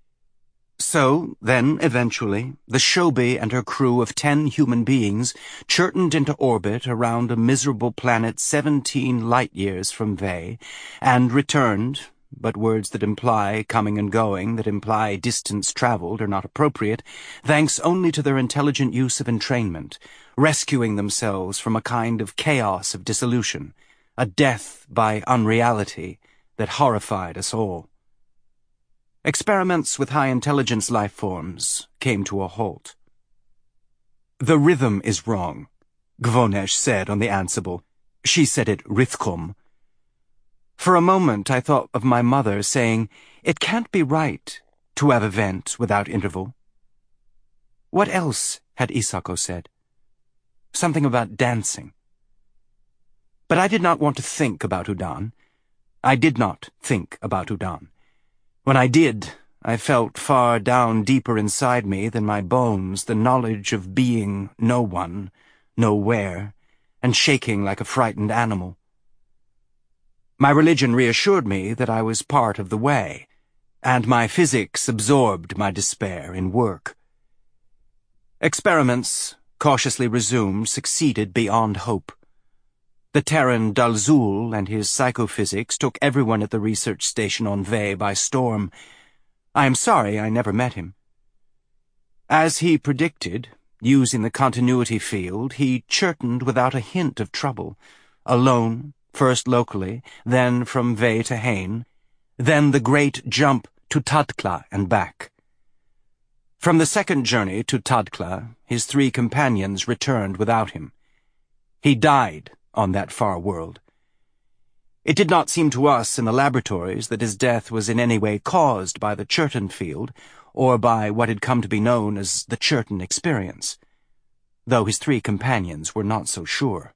So, then, eventually, the Shobi and her crew of ten human beings churtoned into orbit around a miserable planet seventeen light-years from Ve, and returned, but words that imply coming and going, that imply distance traveled, are not appropriate, thanks only to their intelligent use of entrainment, rescuing themselves from a kind of chaos of dissolution, a death by unreality that horrified us all. Experiments with high-intelligence life forms came to a halt. "The rhythm is wrong," Gvonesh said on the Ansible. She said it Rithkum. For a moment I thought of my mother saying, "It can't be right to have event without interval." What else had Isako said? Something about dancing. But I did not want to think about Udon. I did not think about Udon. When I did, I felt far down deeper inside me than my bones the knowledge of being no one, nowhere, and shaking like a frightened animal. My religion reassured me that I was part of the way, and my physics absorbed my despair in work. Experiments, cautiously resumed, succeeded beyond hope. The Terran Dalzul and his psychophysics took everyone at the research station on Ve by storm. I am sorry I never met him. As he predicted, using the continuity field, he churtoned without a hint of trouble, alone, first locally, then from Ve to Hain, then the great jump to Tadkla and back. From the second journey to Tadkla, his three companions returned without him. He died on that far world. It did not seem to us in the laboratories that his death was in any way caused by the Churton field, or by what had come to be known as the Churton experience, though his three companions were not so sure.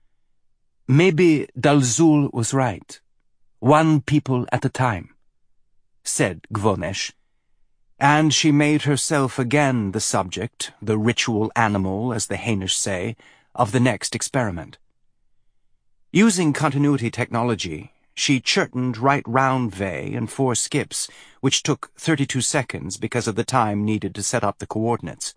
"Maybe Dalzul was right. One people at a time," said Gvonesh, and she made herself again the subject, the ritual animal, as the Hainish say, of the next experiment. Using continuity technology, she churtoned right round Ve in four skips, which took thirty-two seconds because of the time needed to set up the coordinates.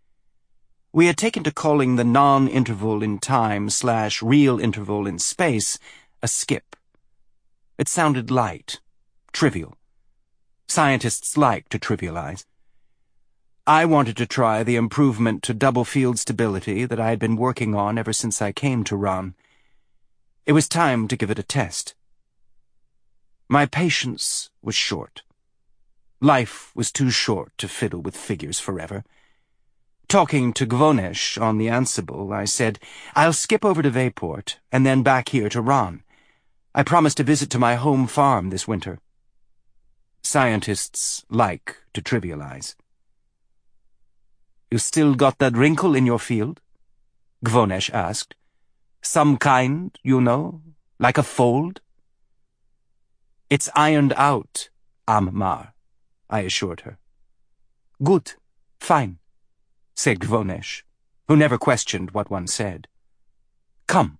We had taken to calling the non-interval in time slash real interval in space a skip. It sounded light, trivial. Scientists like to trivialize. I wanted to try the improvement to double field stability that I had been working on ever since I came to Rann. It was time to give it a test. My patience was short. Life was too short to fiddle with figures forever. Talking to Gvonesh on the Ansible, I said, I'll skip over to Veyport and then back here to Rann. I promised a visit to my home farm this winter. Scientists like to trivialize. You still got that wrinkle in your field? Gvonesh asked. Some kind, you know, like a fold? It's ironed out, Ammar, I assured her. Good, fine, said Gvonesh, who never questioned what one said. Come.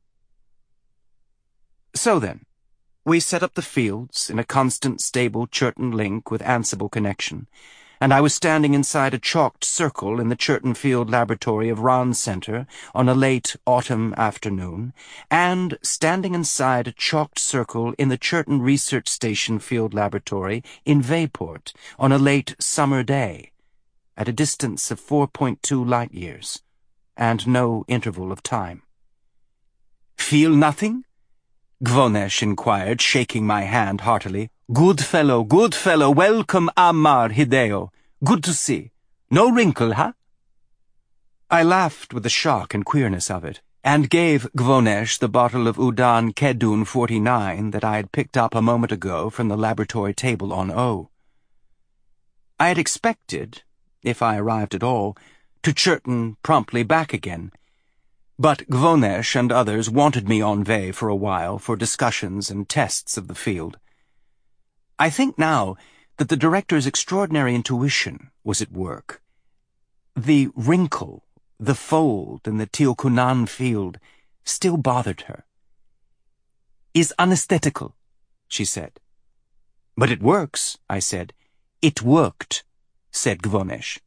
So then, we set up the fields in a constant, stable Churton link with Ansible connection, and I was standing inside a chalked circle in the Churton Field Laboratory of Rann Center on a late autumn afternoon, and standing inside a chalked circle in the Churton Research Station Field Laboratory in Veyport on a late summer day, at a distance of four point two light-years, and no interval of time. Feel nothing? Gvonesh inquired, shaking my hand heartily. Good fellow, good fellow, welcome Ammar Hideo. Good to see. No wrinkle, huh? I laughed with the shock and queerness of it, and gave Gvonesh the bottle of Udan Kedun forty-nine that I had picked up a moment ago from the laboratory table on O. I had expected, if I arrived at all, to Churton promptly back again, but Gvonesh and others wanted me on Vey for a while for discussions and tests of the field. I think now that the director's extraordinary intuition was at work. The wrinkle, the fold in the Teokunan field still bothered her. Is anesthetical, she said. But it works, I said. It worked, said Gvonesh.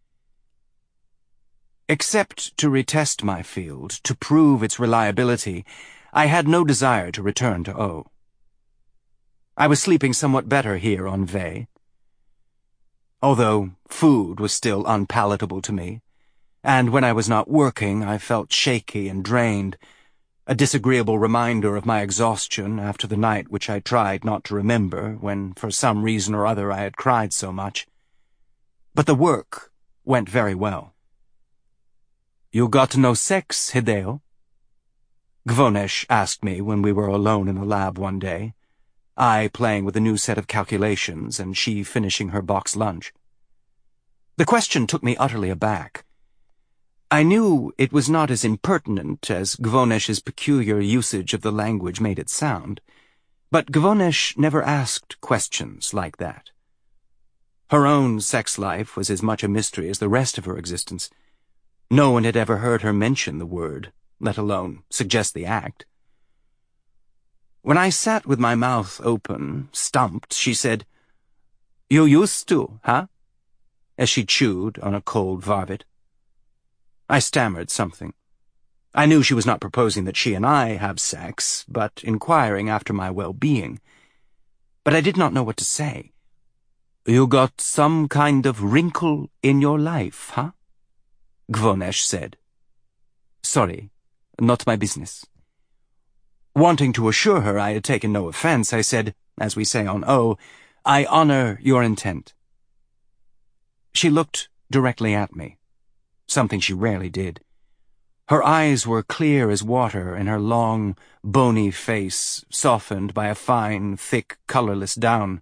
Except to retest my field, to prove its reliability, I had no desire to return to O. I was sleeping somewhat better here on Vey, although food was still unpalatable to me, and when I was not working I felt shaky and drained, a disagreeable reminder of my exhaustion after the night which I tried not to remember when, for some reason or other, I had cried so much. But the work went very well. You got no sex, Hideo? Gvonesh asked me when we were alone in the lab one day, I playing with a new set of calculations and she finishing her box lunch. The question took me utterly aback. I knew it was not as impertinent as Gvonesh's peculiar usage of the language made it sound, but Gvonesh never asked questions like that. Her own sex life was as much a mystery as the rest of her existence. No one had ever heard her mention the word, let alone suggest the act. When I sat with my mouth open, stumped, she said, You used to, huh? As she chewed on a cold varvet. I stammered something. I knew she was not proposing that she and I have sex, but inquiring after my well-being. But I did not know what to say. You got some kind of wrinkle in your life, huh? Gvonesh said. Sorry, not my business. Wanting to assure her I had taken no offense, I said, as we say on O, I honor your intent. She looked directly at me, something she rarely did. Her eyes were clear as water, and her long, bony face softened by a fine, thick, colorless down.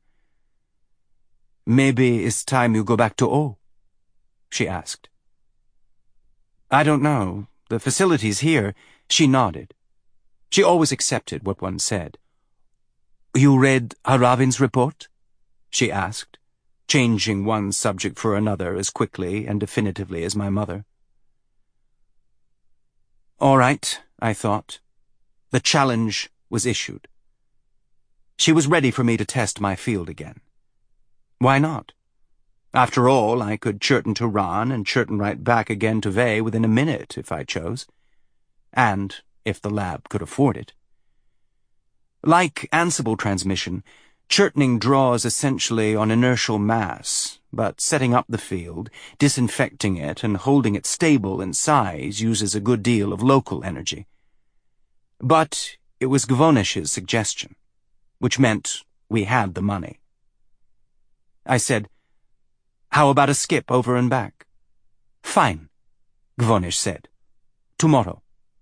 Maybe it's time you go back to O? She asked. I don't know. The facilities here. She nodded. She always accepted what one said. You read Haravin's report? She asked, changing one subject for another as quickly and definitively as my mother. All right, I thought. The challenge was issued. She was ready for me to test my field again. Why not? After all, I could Churton to Rann and Churton right back again to Vey within a minute, if I chose. And if the lab could afford it. Like Ansible transmission, Churning draws essentially on inertial mass, but setting up the field, disinfecting it, and holding it stable in size uses a good deal of local energy. But it was Gvonesh's suggestion, which meant we had the money. I said, "How about a skip over and back?" "Fine," Gvonesh said. "Tomorrow."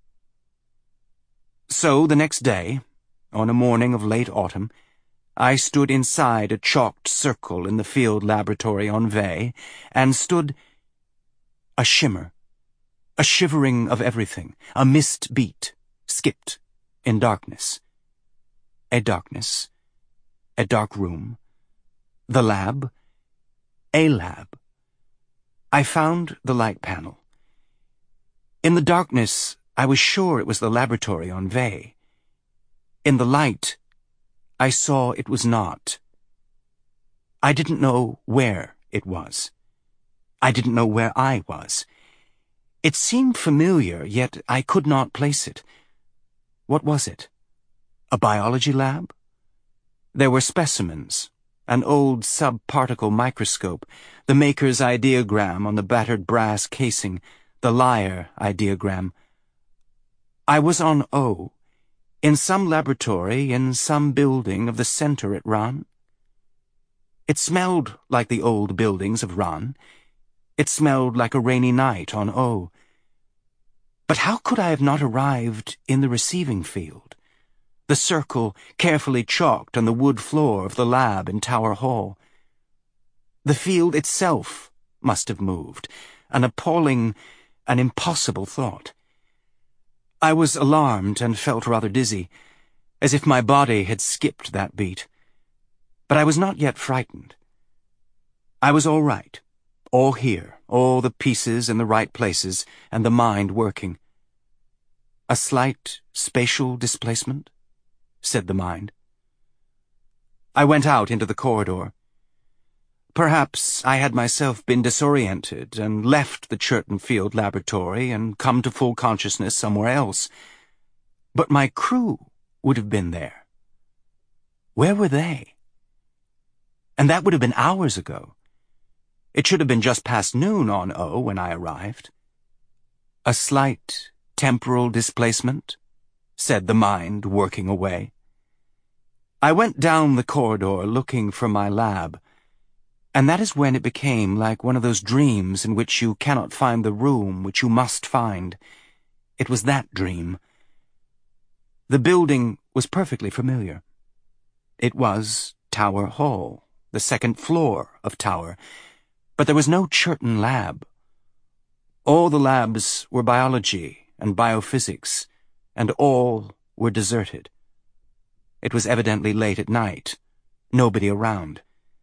So the next day, on a morning of late autumn, I stood inside a chalked circle in the field laboratory on Ve, and stood a shimmer, a shivering of everything, a mist beat, skipped in darkness. A darkness, a dark room, the lab, a lab. I found the light panel. In the darkness, I was sure it was the laboratory on Ve. In the light, I saw it was not. I didn't know where it was. I didn't know where I was. It seemed familiar, yet I could not place it. What was it? A biology lab? There were specimens, an old sub-particle microscope, the maker's ideogram on the battered brass casing, the Lyre ideogram. I was on O, in some laboratory in some building of the center at Rann. It smelled like the old buildings of Rann. It smelled like a rainy night on O. But how could I have not arrived in the receiving field, the circle carefully chalked on the wood floor of the lab in Tower Hall? The field itself must have moved, an appalling, an impossible thought. I was alarmed and felt rather dizzy, as if my body had skipped that beat. But I was not yet frightened. I was all right, all here, all the pieces in the right places, and the mind working. A slight spatial displacement, said the mind. I went out into the corridor. Perhaps I had myself been disoriented and left the Churton Field laboratory and come to full consciousness somewhere else. But my crew would have been there. Where were they? And that would have been hours ago. It should have been just past noon on O when I arrived. A slight temporal displacement, said the mind, working away. I went down the corridor looking for my lab, and that is when it became like one of those dreams in which you cannot find the room which you must find. It was that dream. The building was perfectly familiar. It was Tower Hall, the second floor of Tower, but there was no Churton lab. All the labs were biology and biophysics, and all were deserted. It was evidently late at night, nobody around.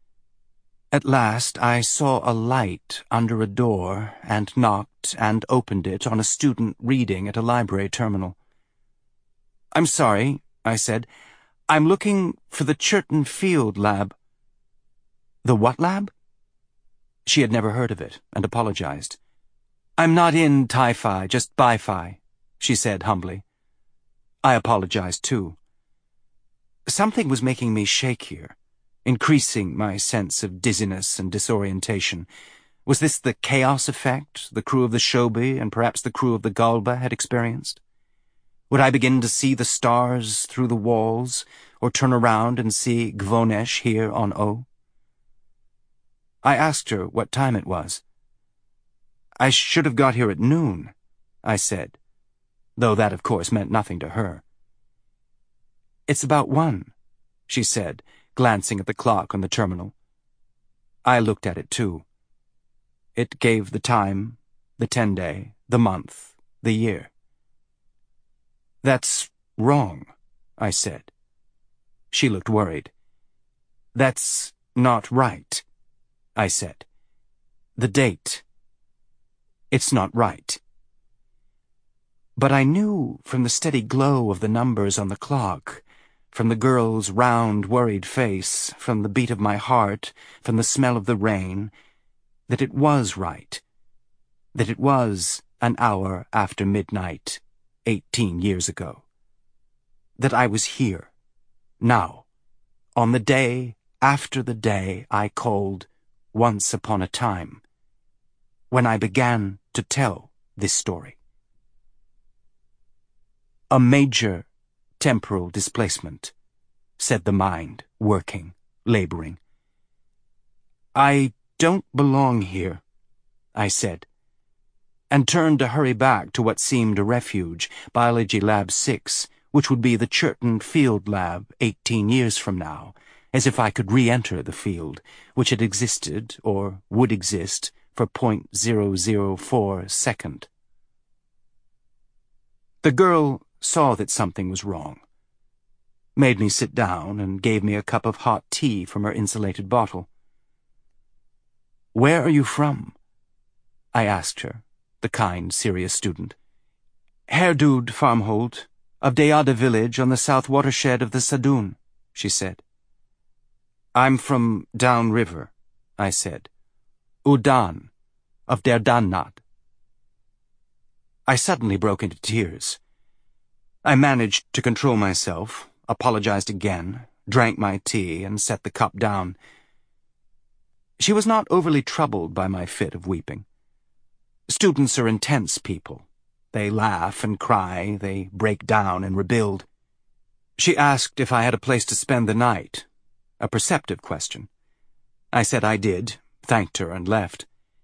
At last I saw a light under a door and knocked and opened it on a student reading at a library terminal. "I'm sorry," I said. "I'm looking for the Churton Field lab." "The what lab?" She had never heard of it and apologized. "I'm not in Ti-Fi, just Bi-Fi," she said humbly. I apologized too. Something was making me shake here, increasing my sense of dizziness and disorientation. Was this the chaos effect the crew of the Shobi and perhaps the crew of the Galba had experienced? Would I begin to see the stars through the walls, or turn around and see Gvonesh here on O? I asked her what time it was. "I should have got here at noon," I said, though that of course meant nothing to her. "It's about one," she said, glancing at the clock on the terminal. I looked at it too. It gave the time, the ten-day, the month, the year. "That's wrong," I said. She looked worried. "That's not right," I said. "The date. It's not right." But I knew from the steady glow of the numbers on the clock, from the girl's round, worried face, from the beat of my heart, from the smell of the rain, that it was right, that it was an hour after midnight, eighteen years ago, that I was here, now, on the day after the day I called Once Upon a Time, when I began to tell this story. A major temporal displacement, said the mind, working, laboring. I don't belong here, I said, and turned to hurry back to what seemed a refuge, Biology Lab six, which would be the Churton Field Lab eighteen years from now, as if I could re-enter the field, which had existed, or would exist, for point zero zero four second. The girl saw that something was wrong, made me sit down, and gave me a cup of hot tea from her insulated bottle. "Where are you from?" I asked her, the kind, serious student. "Herdud Farmhold, of Deada village on the south watershed of the Sadun," she said. "I'm from downriver," I said. "Udan, of Derdannad." I suddenly broke into tears. I managed to control myself, apologized again, drank my tea, and set the cup down. She was not overly troubled by my fit of weeping. Students are intense people. They laugh and cry, they break down and rebuild. She asked if I had a place to spend the night, a perceptive question. I said I did, thanked her, and left.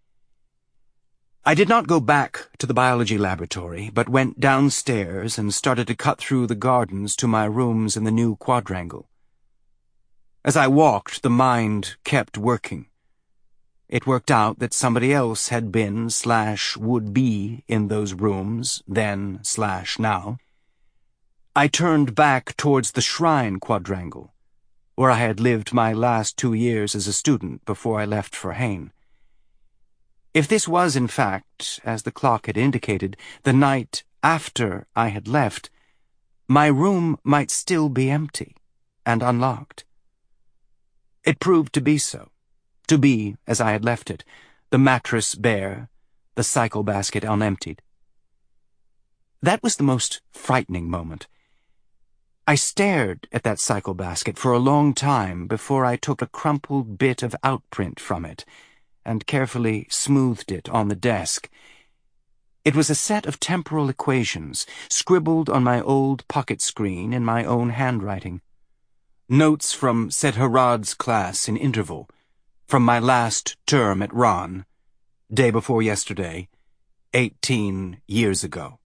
I did not go back to the biology laboratory, but went downstairs and started to cut through the gardens to my rooms in the new quadrangle. As I walked, the mind kept working. It worked out that somebody else had been slash would be in those rooms then slash now. I turned back towards the shrine quadrangle, where I had lived my last two years as a student before I left for Hain. If this was, in fact, as the clock had indicated, the night after I had left, my room might still be empty and unlocked. It proved to be so, to be as I had left it, the mattress bare, the cycle basket unemptied. That was the most frightening moment. I stared at that cycle basket for a long time before I took a crumpled bit of outprint from it and carefully smoothed it on the desk. It was a set of temporal equations, scribbled on my old pocket screen in my own handwriting. Notes from Sedharad's class in interval, from my last term at Ron, day before yesterday, eighteen years ago.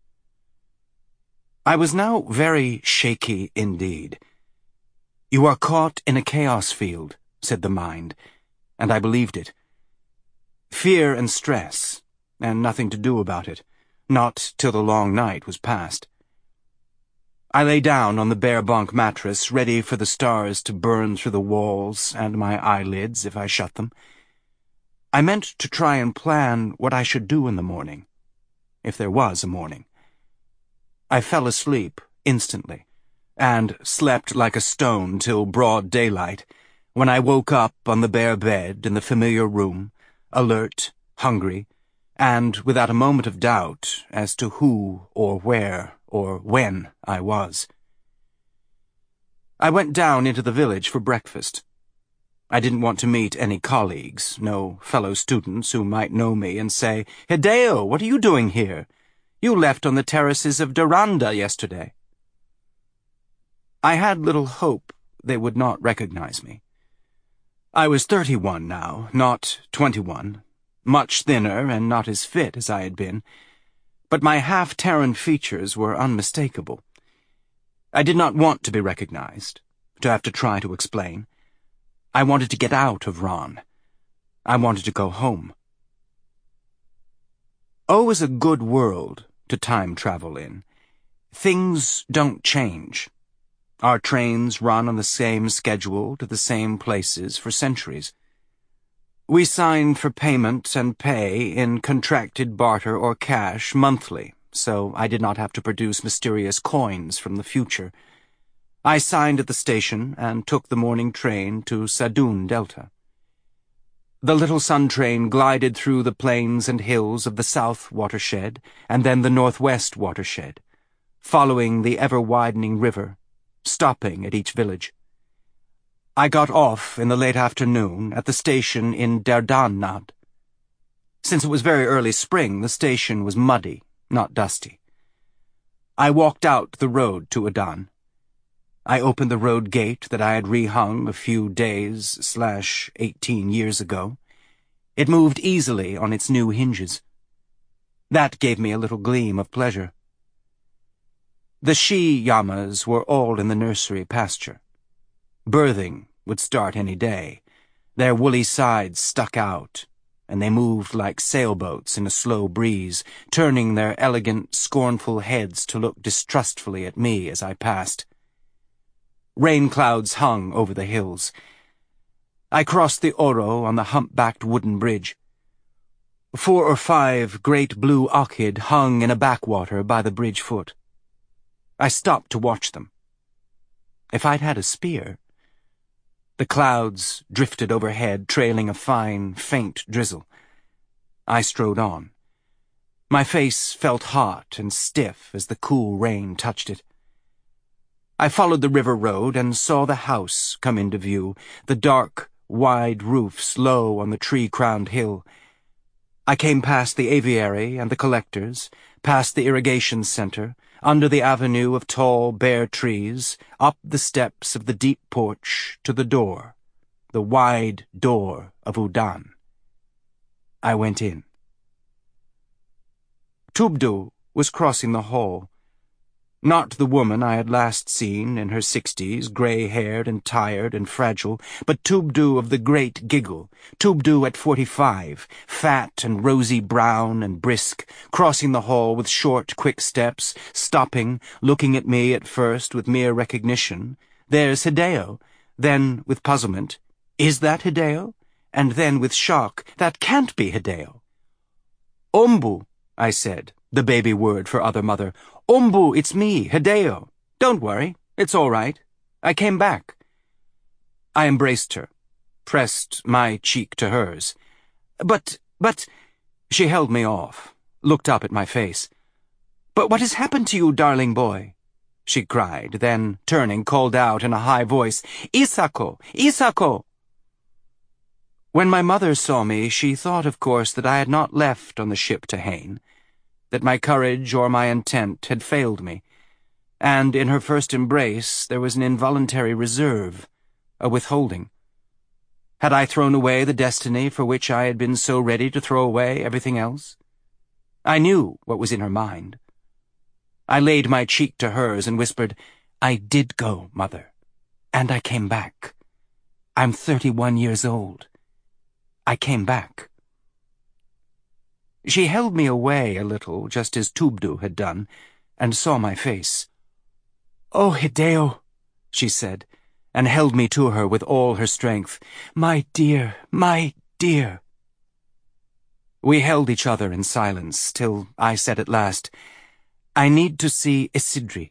I was now very shaky indeed. "You are caught in a chaos field," said the mind, and I believed it. Fear and stress, and nothing to do about it, not till the long night was past. I lay down on the bare bunk mattress, ready for the stars to burn through the walls and my eyelids if I shut them. I meant to try and plan what I should do in the morning, if there was a morning. I fell asleep instantly, and slept like a stone till broad daylight, when I woke up on the bare bed in the familiar room, alert, hungry, and without a moment of doubt as to who or where or when I was. I went down into the village for breakfast. I didn't want to meet any colleagues, no fellow students who might know me and say, "Hideo, what are you doing here? You left on the terraces of Duranda yesterday." I had little hope they would not recognize me. I was thirty-one now, not twenty-one, much thinner and not as fit as I had been, but my half-Terran features were unmistakable. I did not want to be recognized, to have to try to explain. I wanted to get out of Ron. I wanted to go home. O is a good world to time travel in. Things don't change. Our trains run on the same schedule to the same places for centuries. We sign for payment and pay in contracted barter or cash monthly, so I did not have to produce mysterious coins from the future. I signed at the station and took the morning train to Sadun Delta. The little sun train glided through the plains and hills of the south watershed and then the northwest watershed, following the ever-widening river, stopping at each village. I got off in the late afternoon at the station in Derdannad. Since it was very early spring, the station was muddy, not dusty. I walked out the road to Adan. I opened the road gate that I had rehung a few days slash eighteen years ago. It moved easily on its new hinges. That gave me a little gleam of pleasure. The she-llamas were all in the nursery pasture. Birthing would start any day. Their woolly sides stuck out, and they moved like sailboats in a slow breeze, turning their elegant, scornful heads to look distrustfully at me as I passed. Rain clouds hung over the hills. I crossed the Oro on the hump-backed wooden bridge. Four or five great blue ochid hung in a backwater by the bridge foot. I stopped to watch them. If I'd had a spear... The clouds drifted overhead, trailing a fine, faint drizzle. I strode on. My face felt hot and stiff as the cool rain touched it. I followed the river road and saw the house come into view, the dark, wide roofs low on the tree-crowned hill. I came past the aviary and the collectors, past the irrigation center, under the avenue of tall, bare trees, up the steps of the deep porch to the door, the wide door of Udan. I went in. Tubdu was crossing the hall. Not the woman I had last seen in her sixties, grey-haired and tired and fragile, but Tubdu of the great giggle, Tubdu at forty-five, fat and rosy brown and brisk, crossing the hall with short, quick steps, stopping, looking at me at first with mere recognition. There's Hideo. Then, with puzzlement, is that Hideo? And then, with shock, that can't be Hideo. Ombu, I said, the baby word for other mother. Ombu, it's me, Hideo. Don't worry, it's all right. I came back. I embraced her, pressed my cheek to hers. But, but, she held me off, looked up at my face. But what has happened to you, darling boy? She cried, then, turning, called out in a high voice, Isako! Isako! When my mother saw me, she thought, of course, that I had not left on the ship to Hain, that my courage or my intent had failed me, and in her first embrace there was an involuntary reserve, a withholding. Had I thrown away the destiny for which I had been so ready to throw away everything else? I knew what was in her mind. I laid my cheek to hers and whispered, I did go, Mother, and I came back. I'm thirty-one years old. I came back. She held me away a little, just as Tubdu had done, and saw my face. Oh, Hideo, she said, and held me to her with all her strength. My dear, my dear. We held each other in silence, till I said at last, I need to see Isidri.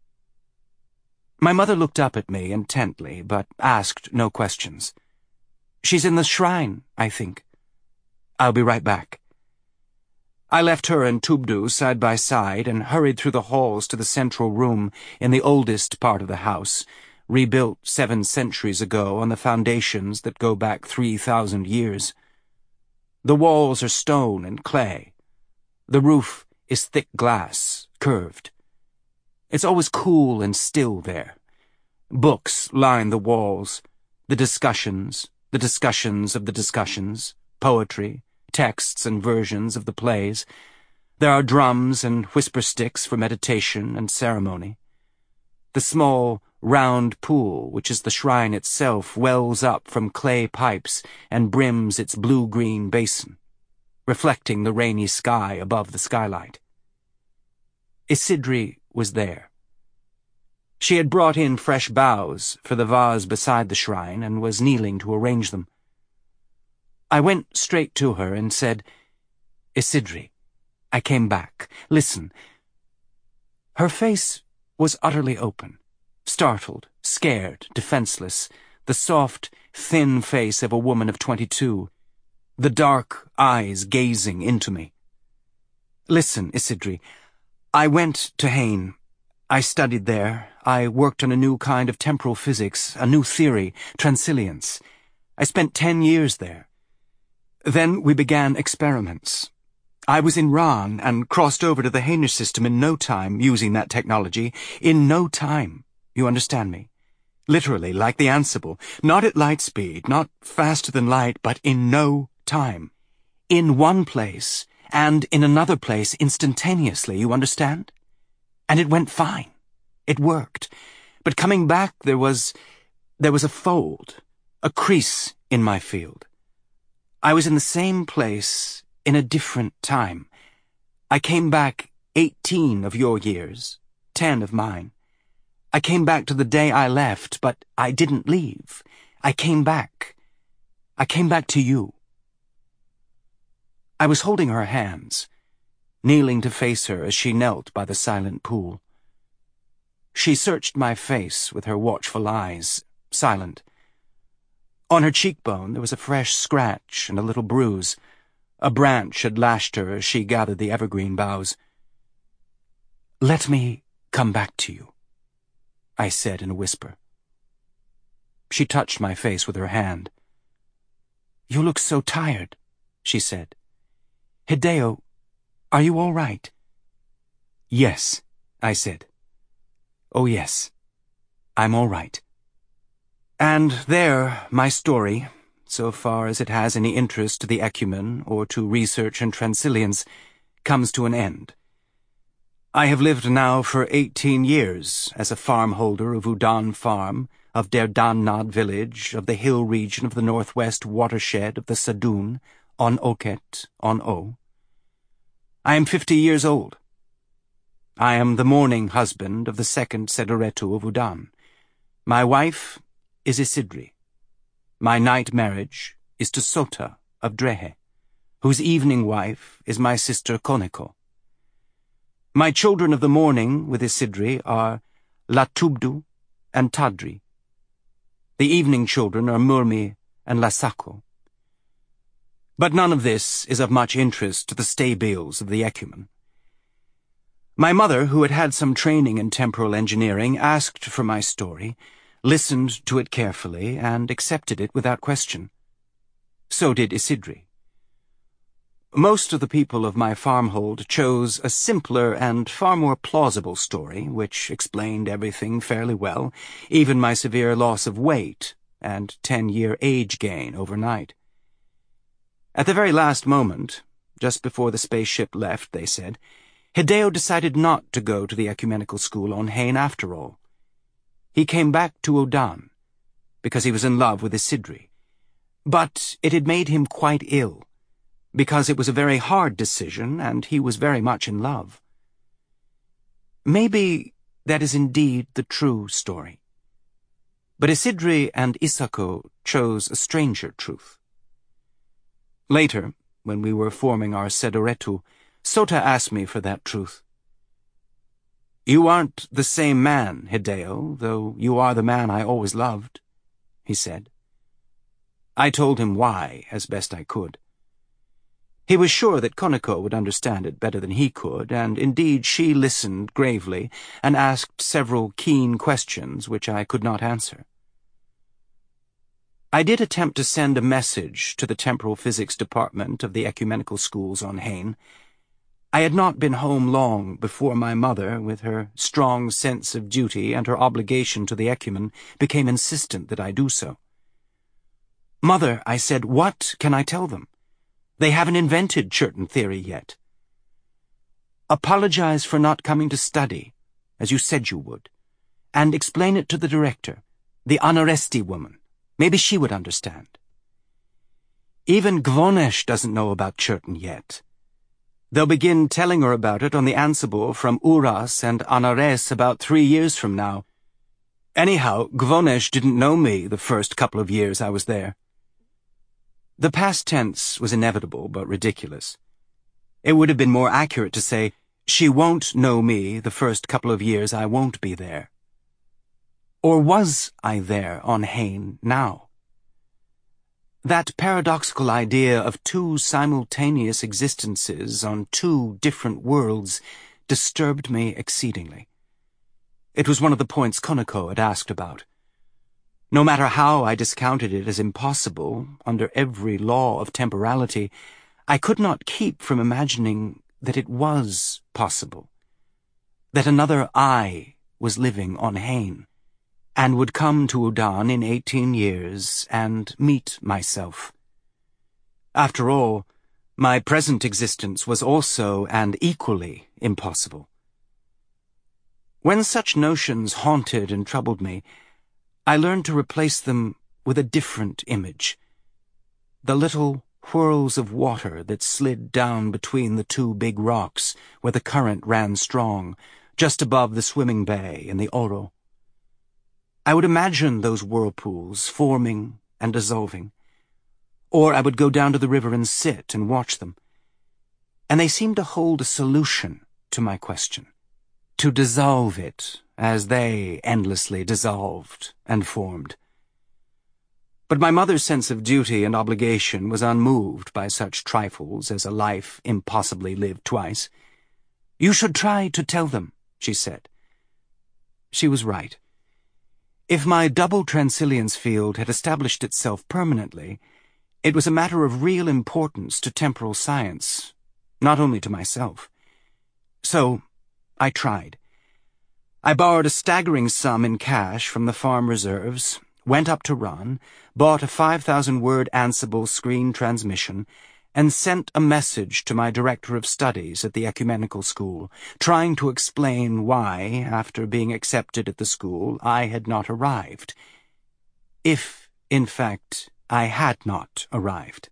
My mother looked up at me intently, but asked no questions. She's in the shrine, I think. I'll be right back. I left her and Tubdu side by side and hurried through the halls to the central room in the oldest part of the house, rebuilt seven centuries ago on the foundations that go back three thousand years. The walls are stone and clay. The roof is thick glass, curved. It's always cool and still there. Books line the walls, the discussions, the discussions of the discussions, poetry, texts and versions of the plays. There are drums and whisper sticks for meditation and ceremony. The small, round pool, which is the shrine itself, wells up from clay pipes and brims its blue-green basin, reflecting the rainy sky above the skylight. Isidri was there. She had brought in fresh boughs for the vase beside the shrine and was kneeling to arrange them. I went straight to her and said, Isidri, I came back. Listen. Her face was utterly open, startled, scared, defenseless, the soft, thin face of a woman of twenty-two, the dark eyes gazing into me. Listen, Isidri, I went to Hain. I studied there. I worked on a new kind of temporal physics, a new theory, transilliance. I spent ten years there. Then we began experiments. I was in Rahn and crossed over to the Hainish system in no time, using that technology. In no time. You understand me? Literally, like the Ansible. Not at light speed, not faster than light, but in no time. In one place, and in another place instantaneously, you understand? And it went fine. It worked. But coming back, there was... there was a fold, a crease in my field. I was in the same place in a different time. I came back eighteen of your years, ten of mine. I came back to the day I left, but I didn't leave. I came back. I came back to you. I was holding her hands, kneeling to face her as she knelt by the silent pool. She searched my face with her watchful eyes, silent. On her cheekbone there was a fresh scratch and a little bruise. A branch had lashed her as she gathered the evergreen boughs. "Let me come back to you," I said in a whisper. She touched my face with her hand. "You look so tired," she said. "Hideo, are you all right?" "Yes," I said. "Oh yes, I'm all right." And there, my story, so far as it has any interest to the Ecumen or to research and transilliance, comes to an end. I have lived now for eighteen years as a farm-holder of Udan Farm, of Der Dannad village, of the hill region of the northwest watershed of the Sadun, on Oket, on O. I am fifty years old. I am the mourning husband of the second Sederetu of Udan. My wife is Isidri. My night marriage is to Sota of Drehe, whose evening wife is my sister Koneko. My children of the morning with Isidri are Latubdu and Tadri. The evening children are Murmi and Lasako. But none of this is of much interest to the stabiles of the Ecumen. My mother, who had had some training in temporal engineering, asked for my story, listened to it carefully, and accepted it without question. So did Isidri. Most of the people of my farmhold chose a simpler and far more plausible story, which explained everything fairly well, even my severe loss of weight and ten-year age gain overnight. At the very last moment, just before the spaceship left, they said, Hideo decided not to go to the ecumenical school on Hain after all. He came back to Udan, because he was in love with Isidri. But it had made him quite ill, because it was a very hard decision, and he was very much in love. Maybe that is indeed the true story. But Isidri and Isako chose a stranger truth. Later, when we were forming our Sederetu, Sota asked me for that truth. "You aren't the same man, Hideo, though you are the man I always loved," he said. I told him why, as best I could. He was sure that Koneko would understand it better than he could, and indeed she listened gravely and asked several keen questions which I could not answer. I did attempt to send a message to the temporal physics department of the ecumenical schools on Hain. I had not been home long before my mother, with her strong sense of duty and her obligation to the ecumen, became insistent that I do so. "Mother," I said, "what can I tell them? They haven't invented Churton theory yet. Apologize for not coming to study, as you said you would, and explain it to the director, the Anaresti woman. Maybe she would understand. Even Gvonesh doesn't know about Churton yet. They'll begin telling her about it on the Ansible from Uras and Anares about three years from now. Anyhow, Gvonesh didn't know me the first couple of years I was there." The past tense was inevitable but ridiculous. It would have been more accurate to say, "She won't know me the first couple of years I won't be there." Or was I there on Hain now? That paradoxical idea of two simultaneous existences on two different worlds disturbed me exceedingly. It was one of the points Koneko had asked about. No matter how I discounted it as impossible, under every law of temporality, I could not keep from imagining that it was possible. That another I was living on Hain, and would come to Udon in eighteen years and meet myself. After all, my present existence was also and equally impossible. When such notions haunted and troubled me, I learned to replace them with a different image. The little whirls of water that slid down between the two big rocks where the current ran strong, just above the swimming bay in the Oro. I would imagine those whirlpools forming and dissolving, or I would go down to the river and sit and watch them, and they seemed to hold a solution to my question, to dissolve it as they endlessly dissolved and formed. But my mother's sense of duty and obligation was unmoved by such trifles as a life impossibly lived twice. "You should try to tell them," she said. She was right. If my double transilliance field had established itself permanently, it was a matter of real importance to temporal science, not only to myself. So I tried. I borrowed a staggering sum in cash from the farm reserves, went up to Ron, bought a five thousand word Ansible screen transmission, and sent a message to my director of studies at the ecumenical school, trying to explain why, after being accepted at the school, I had not arrived. If, in fact, I had not arrived.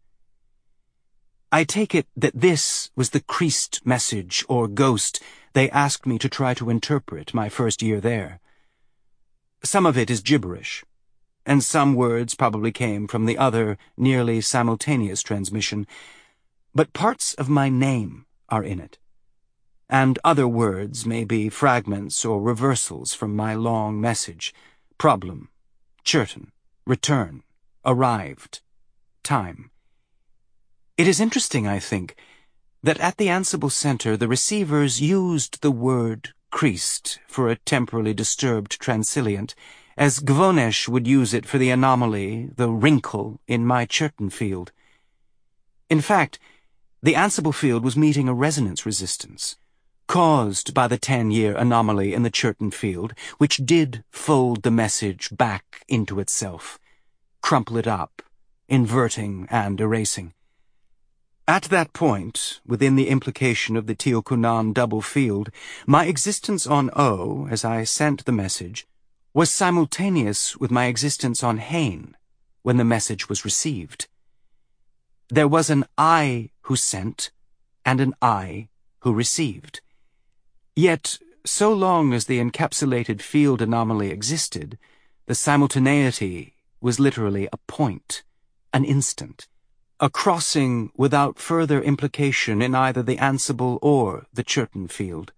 I take it that this was the Christ message or ghost they asked me to try to interpret my first year there. Some of it is gibberish, and some words probably came from the other, nearly simultaneous transmission, but parts of my name are in it, and other words may be fragments or reversals from my long message: problem, Churton, return, arrived, time. It is interesting, I think, that at the Ansible Center the receivers used the word Christ for a temporally disturbed transilient, as Gvonesh would use it for the anomaly, the wrinkle, in my Churton field. In fact, the Ansible field was meeting a resonance resistance, caused by the ten-year anomaly in the Churton field, which did fold the message back into itself, crumple it up, inverting and erasing. At that point, within the implication of the Teokunan double field, my existence on O, as I sent the message, was simultaneous with my existence on Hain when the message was received. There was an I who sent and an I who received. Yet, so long as the encapsulated field anomaly existed, the simultaneity was literally a point, an instant, a crossing without further implication in either the Ansible or the Churton field.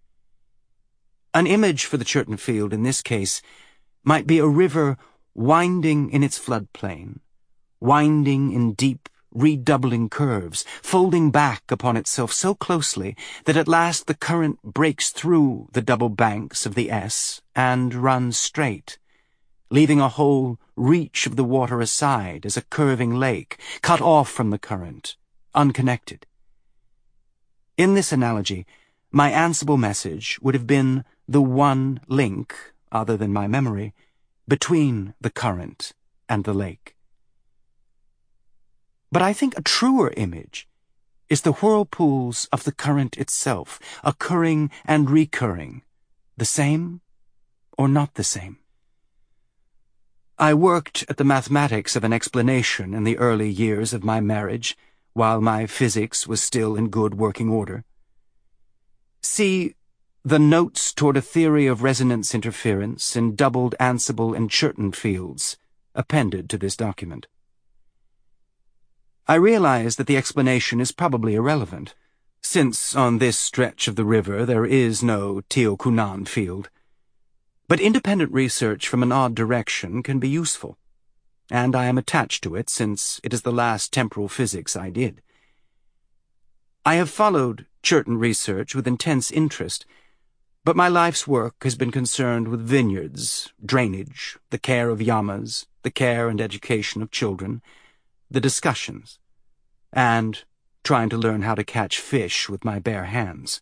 An image for the Churton field in this case might be a river winding in its floodplain, winding in deep, redoubling curves, folding back upon itself so closely that at last the current breaks through the double banks of the S and runs straight, leaving a whole reach of the water aside as a curving lake, cut off from the current, unconnected. In this analogy, my Ansible message would have been the one link, other than my memory, between the current and the lake. But I think a truer image is the whirlpools of the current itself, occurring and recurring, the same or not the same. I worked at the mathematics of an explanation in the early years of my marriage, while my physics was still in good working order. See the notes toward a theory of resonance interference in doubled Ansible and Churton fields, appended to this document. I realize that the explanation is probably irrelevant, since on this stretch of the river there is no Teokunan field. But independent research from an odd direction can be useful, and I am attached to it since it is the last temporal physics I did. I have followed Churton research with intense interest, But my life's work has been concerned with vineyards, drainage, the care of yamas, the care and education of children, the discussions, and trying to learn how to catch fish with my bare hands.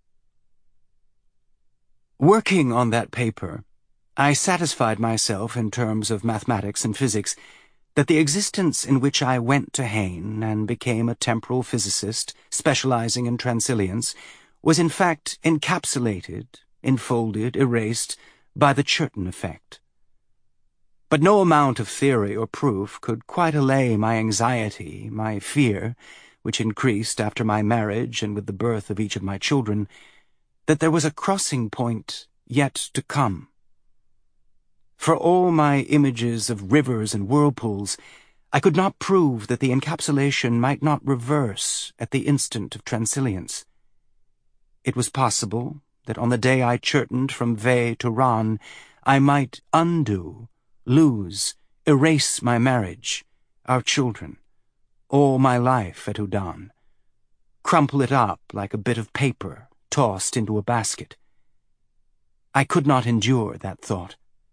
Working on that paper, I satisfied myself in terms of mathematics and physics that the existence in which I went to Hain and became a temporal physicist specializing in transilliance was in fact encapsulated, enfolded, erased by the Churton effect. But no amount of theory or proof could quite allay my anxiety, my fear, which increased after my marriage and with the birth of each of my children, that there was a crossing point yet to come. For all my images of rivers and whirlpools, I could not prove that the encapsulation might not reverse at the instant of transilliance. It was possible that on the day I churtoned from Ve to Ran, I might undo, lose, erase my marriage, our children, all my life at Udan, crumple it up like a bit of paper tossed into a basket. I could not endure that thought.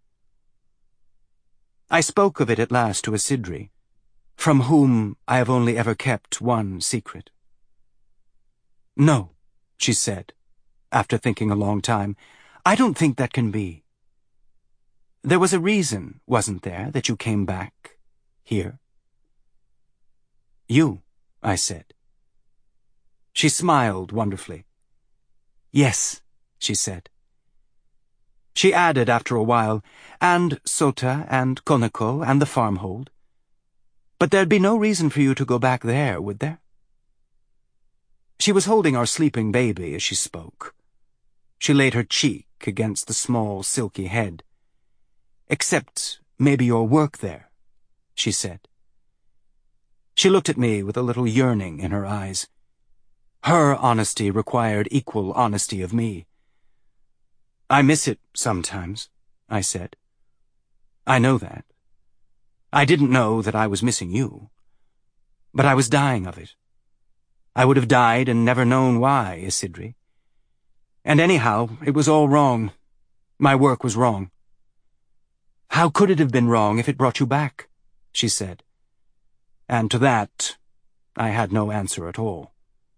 I spoke of it at last to Isidri, from whom I have only ever kept one secret. "No," she said, after thinking a long time, "I don't think that can be. There was a reason, wasn't there, that you came back here?" "You," I said. She smiled wonderfully. "Yes," she said. She added after a while, "And Sota and Konako and the farmhold. But there'd be no reason for you to go back there, would there?" She was holding our sleeping baby as she spoke. She laid her cheek against the small, silky head. "Except maybe your work there," she said. She looked at me with a little yearning in her eyes. Her honesty required equal honesty of me. "I miss it sometimes," I said. "I know that. I didn't know that I was missing you. But I was dying of it. I would have died and never known why, Isidri. And anyhow, it was all wrong. My work was wrong." "How could it have been wrong if it brought you back?" she said. And to that, I had no answer at all.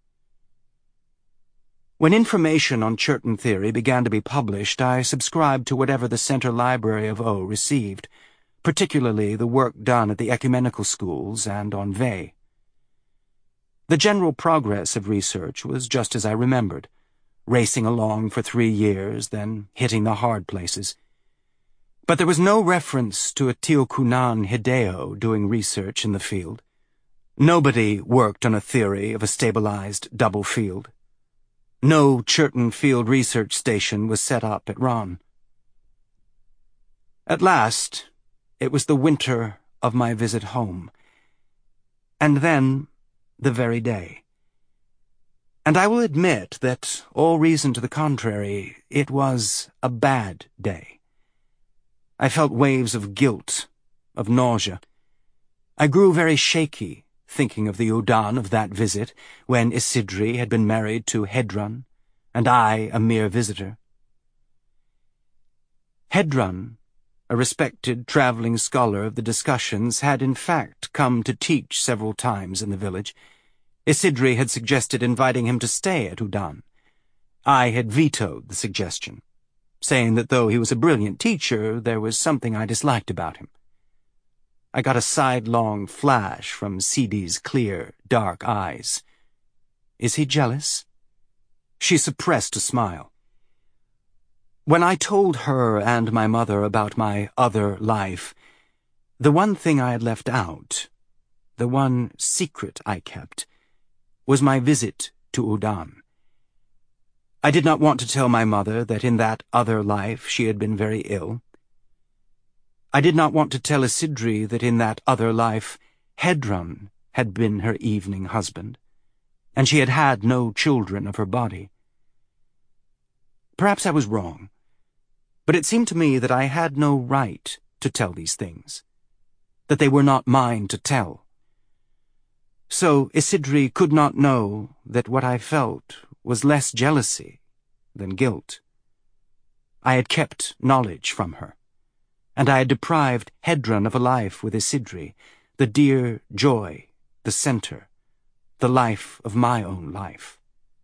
When information on Churton theory began to be published, I subscribed to whatever the Centre Library of O received, particularly the work done at the ecumenical schools and on Ve. The general progress of research was just as I remembered, racing along for three years, then hitting the hard places. But there was no reference to a Tiokunan Hideo doing research in the field. Nobody worked on a theory of a stabilized double field. No Churton Field Research Station was set up at Ran. At last, it was the winter of my visit home. And then, the very day. And I will admit that, all reason to the contrary, it was a bad day. I felt waves of guilt, of nausea. I grew very shaky, thinking of the Udan of that visit, when Isidri had been married to Hedron, and I a mere visitor. Hedron, a respected travelling scholar of the discussions, had in fact come to teach several times in the village. Isidri had suggested inviting him to stay at Udan. I had vetoed the suggestion, saying that though he was a brilliant teacher, there was something I disliked about him. I got a sidelong flash from Sidi's clear, dark eyes. Is he jealous? She suppressed a smile. When I told her and my mother about my other life, the one thing I had left out, the one secret I kept, was my visit to Udan. I did not want to tell my mother that in that other life she had been very ill. I did not want to tell Isidri that in that other life Hedron had been her evening husband, and she had had no children of her body. Perhaps I was wrong, but it seemed to me that I had no right to tell these things, that they were not mine to tell. So Isidri could not know that what I felt was less jealousy than guilt. I had kept knowledge from her, and I had deprived Hedron of a life with Isidri, the dear joy, the center, the life of my own life.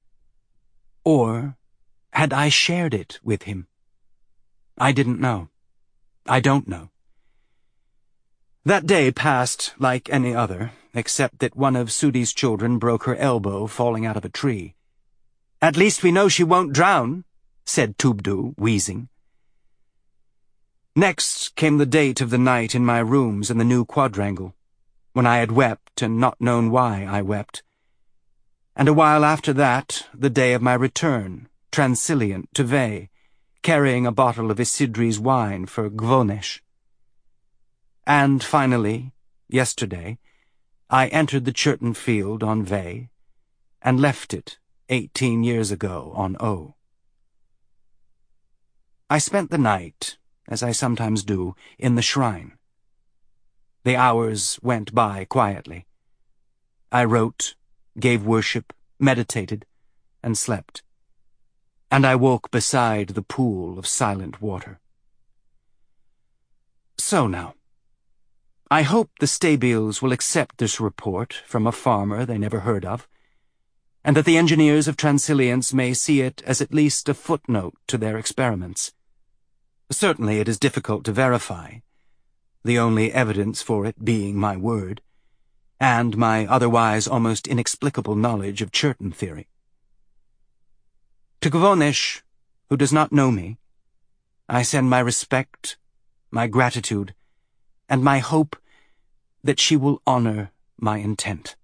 Or had I shared it with him? I didn't know. I don't know. That day passed like any other, except that one of Sudi's children broke her elbow falling out of a tree. "At least we know she won't drown," said Tubdu, wheezing. Next came the date of the night in my rooms in the new quadrangle, when I had wept and not known why I wept. And a while after that, the day of my return, transilient to Ve, carrying a bottle of Isidri's wine for Gvonesh. And finally, yesterday, I entered the Churton field on Ve, and left it eighteen years ago on O. I spent the night, as I sometimes do, in the shrine. The hours went by quietly. I wrote, gave worship, meditated, and slept. And I woke beside the pool of silent water. So now, I hope the Stabiles will accept this report from a farmer they never heard of, and that the engineers of Transilience may see it as at least a footnote to their experiments. Certainly it is difficult to verify, the only evidence for it being my word, and my otherwise almost inexplicable knowledge of Churton theory. To Gvonesh, who does not know me, I send my respect, my gratitude, and my hope that she will honor my intent.